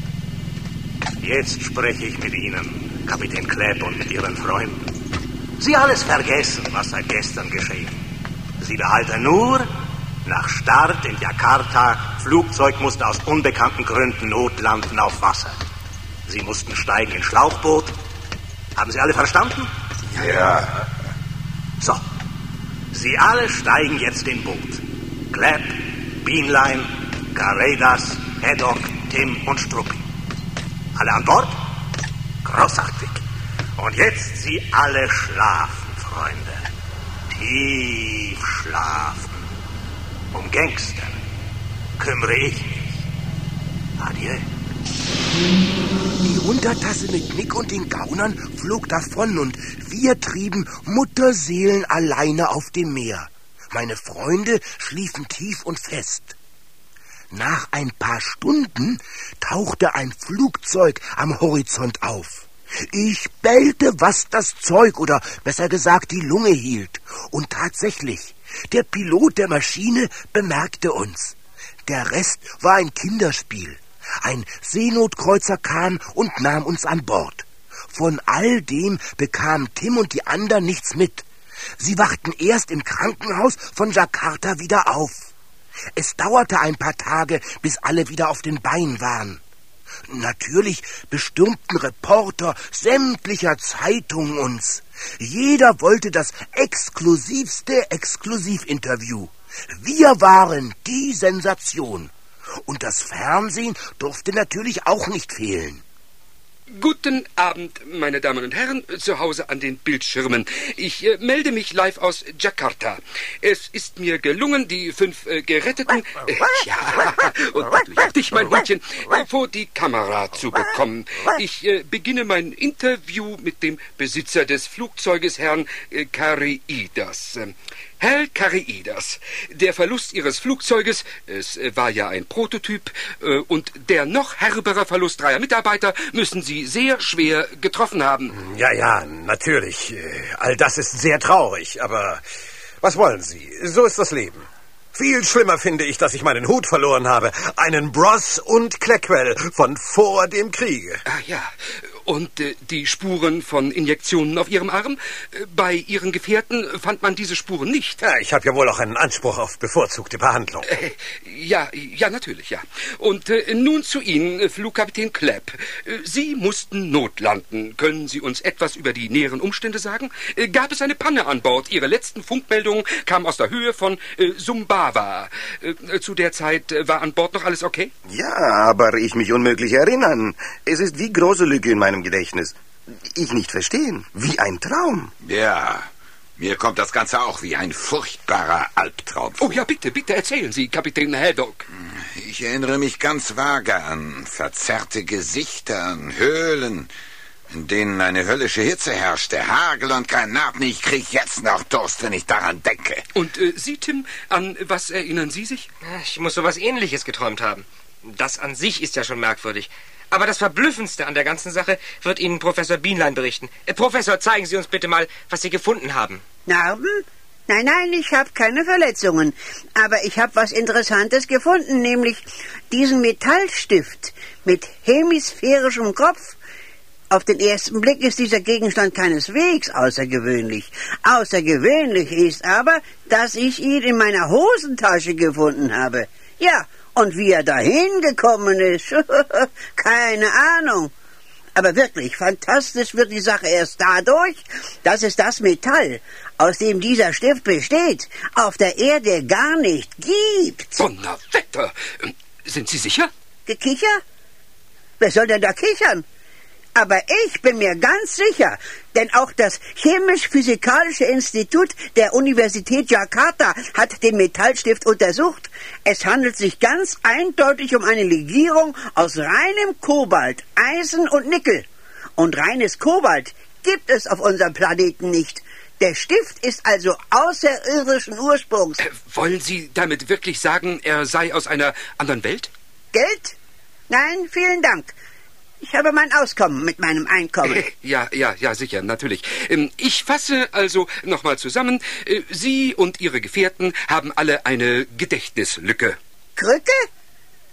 Jetzt spreche ich mit Ihnen, Kapitän Clapp, und mit Ihren Freunden. Sie alles vergessen, was seit gestern geschehen. Sie behalten nur, nach Start in Jakarta, Flugzeug musste aus unbekannten Gründen notlanden auf Wasser. Sie mussten steigen in Schlauchboot. Haben Sie alle verstanden? Ja. So, Sie alle steigen jetzt in Boot. Clapp, Bienlein, Carredas, Haddock, Tim und Struppi. Alle an Bord? Großartig. Und jetzt Sie alle schlafen, Freunde. Tief schlafen. Um Gangster kümmere ich mich. Adieu. Die Untertasse mit Nick und den Gaunern flog davon und wir trieben Mutterseelen alleine auf dem Meer. Meine Freunde schliefen tief und fest. Nach ein paar Stunden tauchte ein Flugzeug am Horizont auf. Ich bellte, was das Zeug, oder besser gesagt die Lunge hielt. Und tatsächlich, der Pilot der Maschine bemerkte uns. Der Rest war ein Kinderspiel. Ein Seenotkreuzer kam und nahm uns an Bord. Von all dem bekamen Tim und die anderen nichts mit. Sie wachten erst im Krankenhaus von Jakarta wieder auf. Es dauerte ein paar Tage, bis alle wieder auf den Beinen waren. Natürlich bestürmten Reporter sämtlicher Zeitungen uns. Jeder wollte das exklusivste Exklusivinterview. Wir waren die Sensation. Und das Fernsehen durfte natürlich auch nicht fehlen. Guten Abend, meine Damen und Herren, zu Hause an den Bildschirmen. Ich melde mich live aus Jakarta. Es ist mir gelungen, die 5 Geretteten, und natürlich dich, mein Hündchen, vor die Kamera zu bekommen. Ich beginne mein Interview mit dem Besitzer des Flugzeuges, Herrn Carreidas. Herr Carreidas, der Verlust Ihres Flugzeuges, es war ja ein Prototyp, und der noch herbere Verlust 3 Mitarbeiter müssen Sie sehr schwer getroffen haben. Ja, natürlich. All das ist sehr traurig, aber was wollen Sie? So ist das Leben. Viel schlimmer finde ich, dass ich meinen Hut verloren habe. Einen Bross und Cleckwell von vor dem Kriege. Ah ja, und die Spuren von Injektionen auf Ihrem Arm? Bei Ihren Gefährten fand man diese Spuren nicht. Ja, ich habe ja wohl auch einen Anspruch auf bevorzugte Behandlung. Ja, natürlich, ja. Und nun zu Ihnen, Flugkapitän Clapp. Sie mussten notlanden. Können Sie uns etwas über die näheren Umstände sagen? Gab es eine Panne an Bord? Ihre letzten Funkmeldungen kamen aus der Höhe von Sumbawa. Zu der Zeit war an Bord noch alles okay? Ja, aber ich mich unmöglich erinnern. Es ist wie große Lücke in meinem Gedächtnis. Ich nicht verstehen. Wie ein Traum. Ja, mir kommt das Ganze auch wie ein furchtbarer Albtraum vor. Oh ja, bitte erzählen Sie, Kapitän Haddock. Ich erinnere mich ganz vage an verzerrte Gesichter, an Höhlen, in denen eine höllische Hitze herrschte, Hagel und Granaten. Ich krieg jetzt noch Durst, wenn ich daran denke. Und Sie, Tim, an was erinnern Sie sich? Ich muss sowas Ähnliches geträumt haben. Das an sich ist ja schon merkwürdig. Aber das Verblüffendste an der ganzen Sache wird Ihnen Professor Bienlein berichten. Professor, zeigen Sie uns bitte mal, was Sie gefunden haben. Narben? Nein, ich habe keine Verletzungen. Aber ich habe was Interessantes gefunden, nämlich diesen Metallstift mit hemisphärischem Kopf. Auf den ersten Blick ist dieser Gegenstand keineswegs außergewöhnlich. Außergewöhnlich ist aber, dass ich ihn in meiner Hosentasche gefunden habe. Ja, und wie er dahin gekommen ist, keine Ahnung. Aber wirklich, fantastisch wird die Sache erst dadurch, dass es das Metall, aus dem dieser Stift besteht, auf der Erde gar nicht gibt. Donnerwetter! Sind Sie sicher? Gekicher? Wer soll denn da kichern? Aber ich bin mir ganz sicher, denn auch das Chemisch-Physikalische Institut der Universität Jakarta hat den Metallstift untersucht. Es handelt sich ganz eindeutig um eine Legierung aus reinem Kobalt, Eisen und Nickel. Und reines Kobalt gibt es auf unserem Planeten nicht. Der Stift ist also außerirdischen Ursprungs. Wollen Sie damit wirklich sagen, er sei aus einer anderen Welt? Geld? Nein, vielen Dank. Ich habe mein Auskommen mit meinem Einkommen. Ja, sicher, natürlich. Ich fasse also nochmal zusammen. Sie und Ihre Gefährten haben alle eine Gedächtnislücke. Krücke?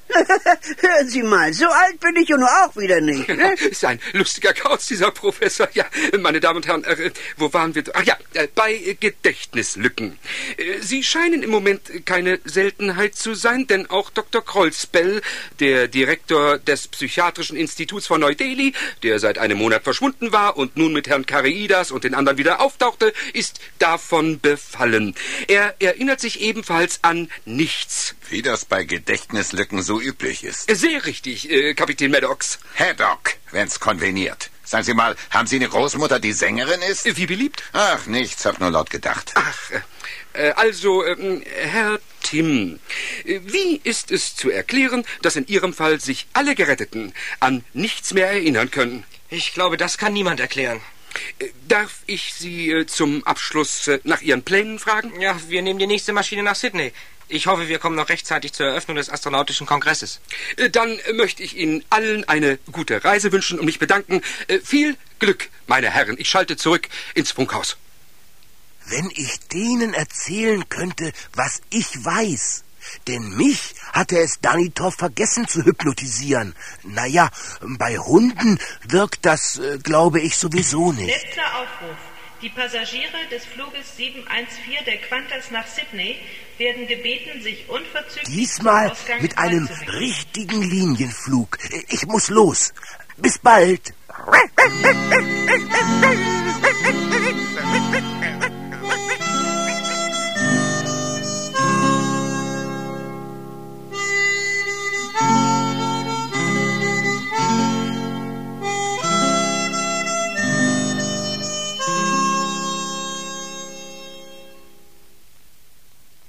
Hören Sie mal, so alt bin ich ja nur auch wieder nicht. Ne? Ist ein lustiger Kauz, dieser Professor. Ja, meine Damen und Herren, wo waren wir? Ach ja, bei Gedächtnislücken. Sie scheinen im Moment keine Seltenheit zu sein, denn auch Dr. Kreuzbell, der Direktor des Psychiatrischen Instituts von Neu-Delhi, der seit einem Monat verschwunden war und nun mit Herrn Kareidas und den anderen wieder auftauchte, ist davon befallen. Er erinnert sich ebenfalls an nichts. Wie das bei Gedächtnislücken so üblich ist. Sehr richtig, Kapitän Maddox. Haddock, wenn's konveniert. Sagen Sie mal, haben Sie eine Großmutter, die Sängerin ist? Wie beliebt? Ach, nichts, hab nur laut gedacht. Ach, also, Herr Tim, wie ist es zu erklären, dass in Ihrem Fall sich alle Geretteten an nichts mehr erinnern können? Ich glaube, das kann niemand erklären. Darf ich Sie zum Abschluss nach Ihren Plänen fragen? Ja, wir nehmen die nächste Maschine nach Sydney. Ich hoffe, wir kommen noch rechtzeitig zur Eröffnung des Astronautischen Kongresses. Dann möchte ich Ihnen allen eine gute Reise wünschen und mich bedanken. Viel Glück, meine Herren. Ich schalte zurück ins Funkhaus. Wenn ich denen erzählen könnte, was ich weiß. Denn mich hatte es Danitov vergessen zu hypnotisieren. Naja, bei Hunden wirkt das, glaube ich, sowieso nicht. Letzter Aufruf. Die Passagiere des Fluges 714 der Qantas nach Sydney werden gebeten, sich unverzüglich diesmal mit einem richtigen Linienflug. Ich muss los. Bis bald.